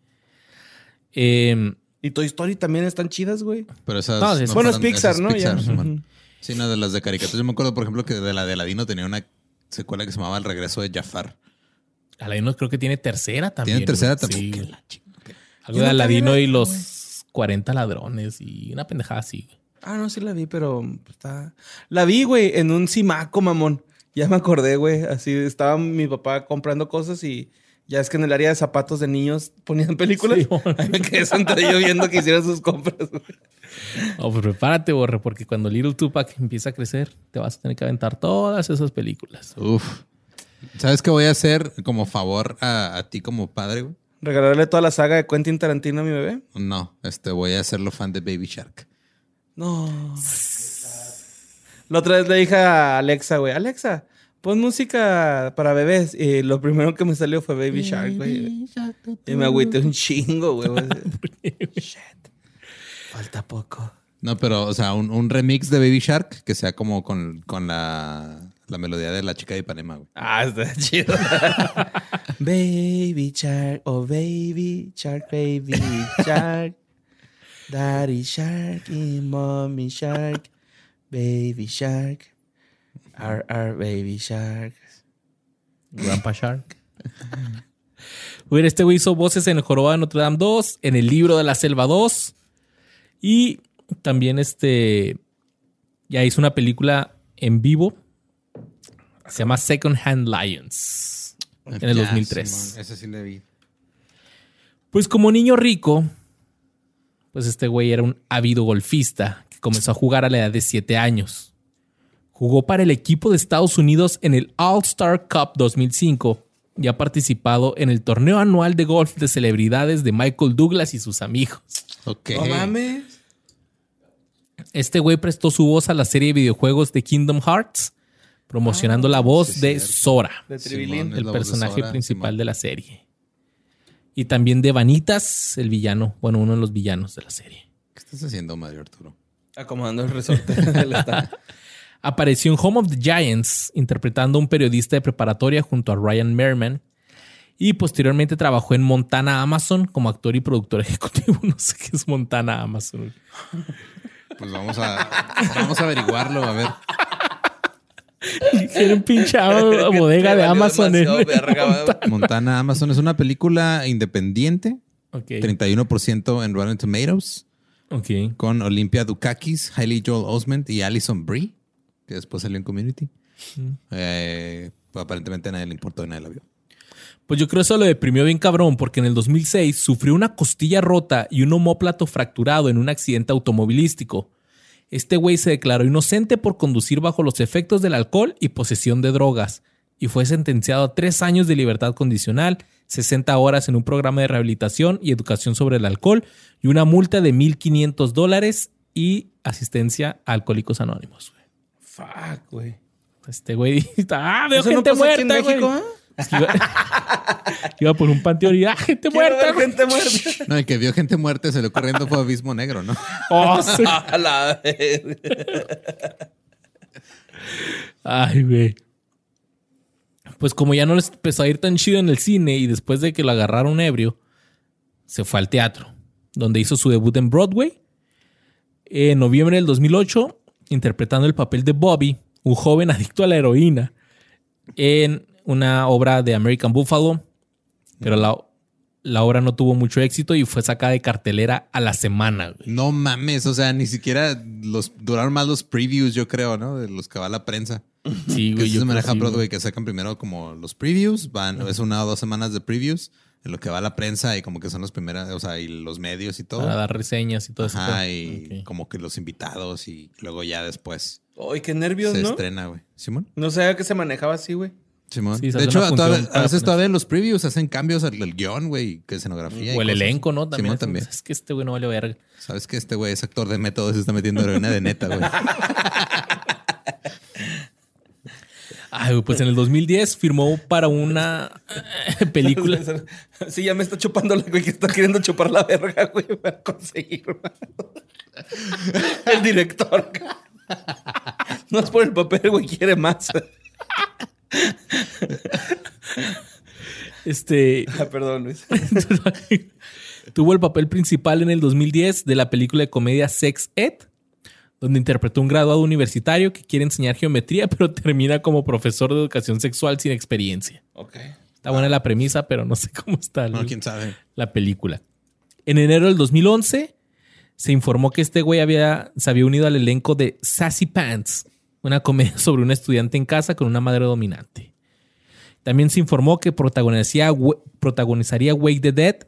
Y Toy Story también están chidas, güey. Pero esas No, no bueno, es fueron- Pixar, esas ¿no? Pixar, Ya. Simón. Ujú. Sí, no, de las de caricaturas. Yo me acuerdo, por ejemplo, que de la de Aladino tenía una secuela que se llamaba El regreso de Jafar. Aladino creo que tiene tercera también. Tiene tercera güey. también. Sí, Que güey. la chinga. Algo Yo de nunca vi Aladino y la- los 40 ladrones y una pendejada así, güey. Ah, no, sí la vi, pero está... La vi, güey, en un Simaco, mamón. Ya me acordé, güey. Así estaba mi papá comprando cosas y ya es que en el área de zapatos de niños ponían películas. Sí, bueno. Ahí me quedé sentado yo viendo que hicieran sus compras, güey. Oh, pues prepárate, Borre, porque cuando Little Tupac empieza a crecer, te vas a tener que aventar todas esas películas. Uf. ¿Sabes qué voy a hacer como favor a ti como padre, güey? ¿Regalarle toda la saga de Quentin Tarantino a mi bebé? No, voy a hacerlo fan de Baby Shark. No. La otra vez le dije a Alexa, güey, Alexa, pon música para bebés. Y lo primero que me salió fue Baby Shark, güey. Y me agüité un chingo, güey. Shit. Falta poco. No, pero, o sea, un remix de Baby Shark que sea como con la melodía de La Chica de Ipanema, güey. Ah, está chido. Baby Shark, oh Baby Shark, Baby Shark. Daddy Shark y Mommy Shark. Baby Shark. Baby Shark. Grandpa Shark. Güey, este güey hizo voces en El Jorobado de Notre Dame 2, en El Libro de la Selva 2 y también ya hizo una película en vivo. Se llama Second Hand Lions en el Ya, 2003. Simón, ese sí le vi. Pues como niño rico, pues este güey era un ávido golfista que comenzó a jugar a la edad de 7 años. Jugó para el equipo de Estados Unidos en el All-Star Cup 2005 y ha participado en el torneo anual de golf de celebridades de Michael Douglas y sus amigos. Ok. No mames. Este güey prestó su voz a la serie de videojuegos de Kingdom Hearts, promocionando la voz sí, de cierto. Sora, De Simón, Tribilín. es el la voz de personaje Sora, principal Simón. de la serie. Y también de Vanitas, el villano, bueno, uno de los villanos de la serie. ¿Qué estás haciendo, Mario Arturo? Acomodando el resorte del estado. Apareció en Home of the Giants interpretando a un periodista de preparatoria junto a Ryan Merriman y posteriormente trabajó en Montana Amazon como actor y productor ejecutivo. No sé qué es Montana Amazon. Pues vamos a averiguarlo, a ver. Era un pinche bodega de Amazon. Montana Amazon es una película independiente, Ok. 31% en Rotten Tomatoes, Ok. con Olympia Dukakis, Hailey Joel Osment y Alison Brie, que después salió en Community. Aparentemente a nadie le importó y nadie la vio. Pues yo creo que eso lo deprimió bien cabrón porque en el 2006 sufrió una costilla rota y un omóplato fracturado en un accidente automovilístico. Este güey se declaró inocente por conducir bajo los efectos del alcohol y posesión de drogas y fue sentenciado a 3 años de libertad condicional, 60 horas en un programa de rehabilitación y educación sobre el alcohol y una multa de $1,500 y asistencia a Alcohólicos Anónimos. Güey. Fuck, güey. Este güey, veo ¿Eso no gente pasa aquí en muerta, güey. México, Es que iba por un panteón y gente Quiero muerta, ver güey. gente muerta. No, el que vio gente muerta se le corriendo fue Abismo Negro, ¿no? Oh, sí. A la verga. Ay, güey. Pues como ya no les empezó a ir tan chido en el cine y después de que lo agarraron ebrio, se fue al teatro, donde hizo su debut en Broadway. En noviembre del 2008, interpretando el papel de Bobby, un joven adicto a la heroína, en una obra de American Buffalo. Pero la obra no tuvo mucho éxito y fue sacada de cartelera a la semana, güey. No mames, o sea, ni siquiera duraron más los previews, yo creo, ¿no? De los que va la prensa. Sí, Que güey. eso yo se maneja creo sí, Broadway, güey. que sacan primero como los previews, es 1 o 2 semanas de previews, en lo que va la prensa y como que son las primeras, o sea, y los medios y todo. Para dar reseñas y todo eso. Ajá, y Ok. como que los invitados y luego ya después Ay, qué nervios, se ¿no? estrena, güey. ¿Simón? No sabía que se manejaba así, güey. Simón. Sí, se de hace hecho, una función a para veces prensa. todavía en los previews hacen cambios al guión, güey, que escenografía. y O el cosas. elenco, ¿no? También. Simón también. Es que este güey no vale verga. Sabes que este güey es actor de método, se está metiendo heroína de neta, güey. Ay, güey, pues en el 2010 firmó para una película. Sí, ya me está chupando la güey que está queriendo chupar la verga, güey, para conseguir. El director. No es por el papel, güey, quiere más. Perdón, Luis. Tuvo el papel principal en el 2010 de la película de comedia Sex Ed, donde interpretó un graduado universitario que quiere enseñar geometría, pero termina como profesor de educación sexual sin experiencia. Ok. Está buena la premisa, pero no sé cómo está quién sabe. la película. En enero del 2011 se informó que este güey se había unido al elenco de Sassy Pants, una comedia sobre una estudiante en casa con una madre dominante. También se informó que protagonizaría Wake the Dead,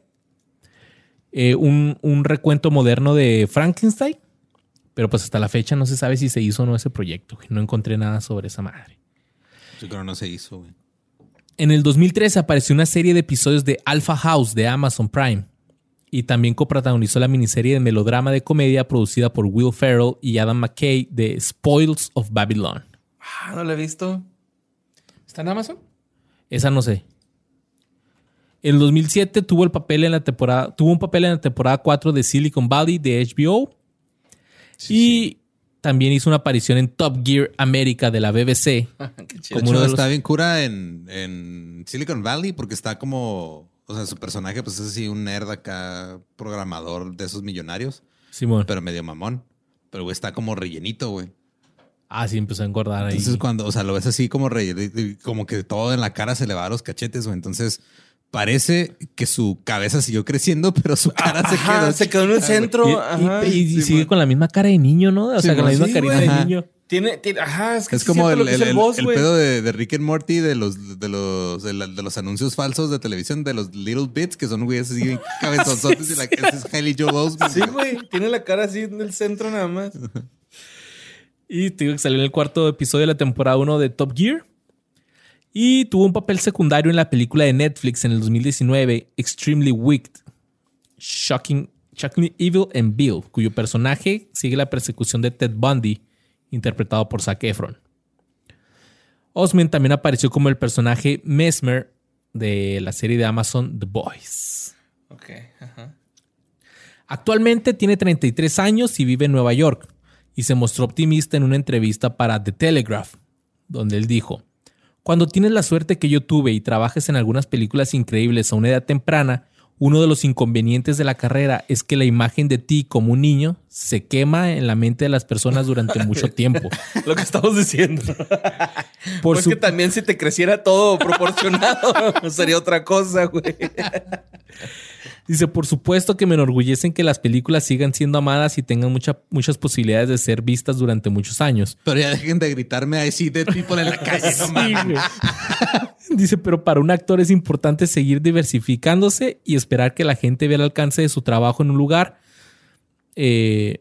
un recuento moderno de Frankenstein, pero pues hasta la fecha no se sabe si se hizo o no ese proyecto. No encontré nada sobre esa madre. Yo creo que no se hizo, güey. En el 2013 apareció una serie de episodios de Alpha House de Amazon Prime y también coprotagonizó la miniserie de melodrama de comedia producida por Will Ferrell y Adam McKay de Spoils of Babylon. No la he visto. ¿Está en Amazon? Esa no sé. En el 2007 tuvo un papel en la temporada 4 de Silicon Valley de HBO. Sí. También hizo una aparición en Top Gear América de la BBC. Qué chido. Está bien cura en Silicon Valley porque está como... O sea, su personaje pues es así un nerd acá, programador de esos millonarios. Simón. Pero medio mamón. Pero güey está como rellenito, güey. Sí, empezó a engordar ahí. Entonces cuando, o sea, lo ves así como como que todo en la cara se le va a los cachetes, güey. Entonces parece que su cabeza siguió creciendo, pero su cara se quedó en el centro. Y sigue con la misma cara de niño, ¿no? O sea, con la misma carita de niño. Es como el boss, pedo de Rick and Morty de los anuncios falsos de televisión de los Little Bits, que son güeyes así cabezonzotes y la que es Haley Joel Osment. Sí, güey. Tiene la cara así en el centro nada más. Y te digo que salió en el cuarto episodio de la temporada 1 de Top Gear. Y tuvo un papel secundario en la película de Netflix en el 2019, Extremely Wicked, Shockingly Evil and Bill, cuyo personaje sigue la persecución de Ted Bundy, interpretado por Zac Efron. Osment también apareció como el personaje Mesmer de la serie de Amazon The Boys. Ok, ajá. Actualmente tiene 33 años y vive en Nueva York. Y se mostró optimista en una entrevista para The Telegraph, donde él dijo: cuando tienes la suerte que yo tuve y trabajas en algunas películas increíbles a una edad temprana, uno de los inconvenientes de la carrera es que la imagen de ti como un niño se quema en la mente de las personas durante mucho tiempo. Lo que estamos diciendo. Pues que también si te creciera todo proporcionado, sería otra cosa, güey. Dice, por supuesto que me enorgullecen que las películas sigan siendo amadas y tengan muchas posibilidades de ser vistas durante muchos años. Pero ya dejen de gritarme I see dead people en la calle. No mames. Dice, pero para un actor es importante seguir diversificándose y esperar que la gente vea el alcance de su trabajo en un lugar que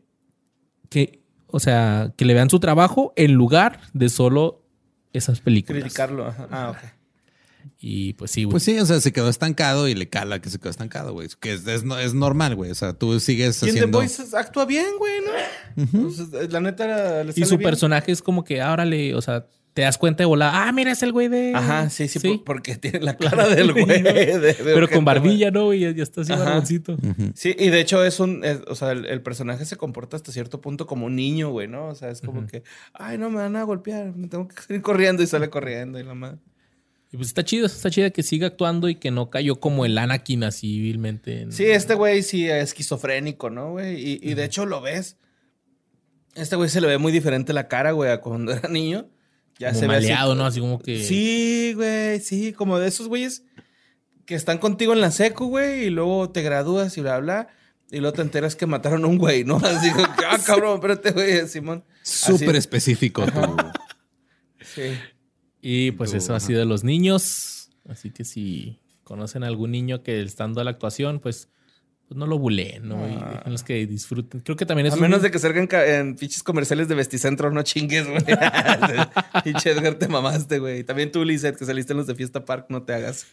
le vean su trabajo en lugar de solo esas películas. Criticarlo. Ajá. Ok. Y pues sí, güey. Pues sí, o sea, se quedó estancado y le cala que se quedó estancado, güey. Que es normal, güey. O sea, tú sigues haciendo... Y The Voice actúa bien, güey, ¿no? Uh-huh. O sea, la neta... Y su personaje es como que órale, o sea, te das cuenta de volada. Mira, es el güey de... Ajá, sí. Porque tiene la cara del güey. Pero con barbilla, ¿no? Y ya está así barboncito. Uh-huh. Sí, y de hecho o sea, el personaje se comporta hasta cierto punto como un niño, güey, ¿no? O sea, es como que... no me van a golpear. Me tengo que salir corriendo y sale corriendo y la madre. Y pues está chido que siga actuando y que no cayó como el Anakin así vilmente. Sí, este güey sí es esquizofrénico, ¿no, güey? Y de hecho lo ves. Este güey se le ve muy diferente la cara, güey, a cuando era niño. Ya como se maleado, ve así, ¿no? Así como que... Sí, güey, sí. Como de esos güeyes que están contigo en la secu, güey, y luego te gradúas y bla, bla. Y luego te enteras que mataron a un güey, ¿no? Así como que, cabrón, espérate, güey, Simón. Súper específico tú. Sí. Y pues eso ha sido de los niños. Así que si conocen a algún niño que estando a la actuación, pues no lo buleen, ¿no? Y déjenlos que disfruten. Creo que también es... A menos de que salgan en fiches comerciales de Vesticentro, no chingues, güey. Pinche Edgar, te mamaste, güey. También tú, Lizette, que saliste en los de Fiesta Park, no te hagas.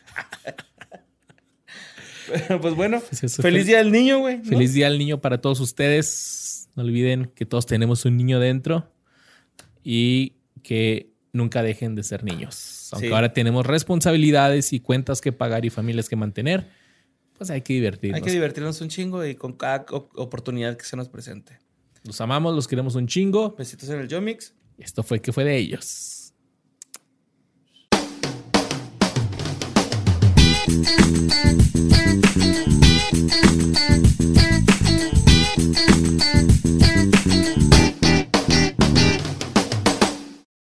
Pues bueno, pues feliz Día del Niño, güey, ¿no? Feliz Día del Niño para todos ustedes. No olviden que todos tenemos un niño dentro y que nunca dejen de ser niños. Aunque ahora tenemos responsabilidades y cuentas que pagar y familias que mantener, pues hay que divertirnos. Hay que divertirnos un chingo y con cada oportunidad que se nos presente. Los amamos, los queremos un chingo. Besitos en el Yomix. Esto fue que fue de ellos. Bye.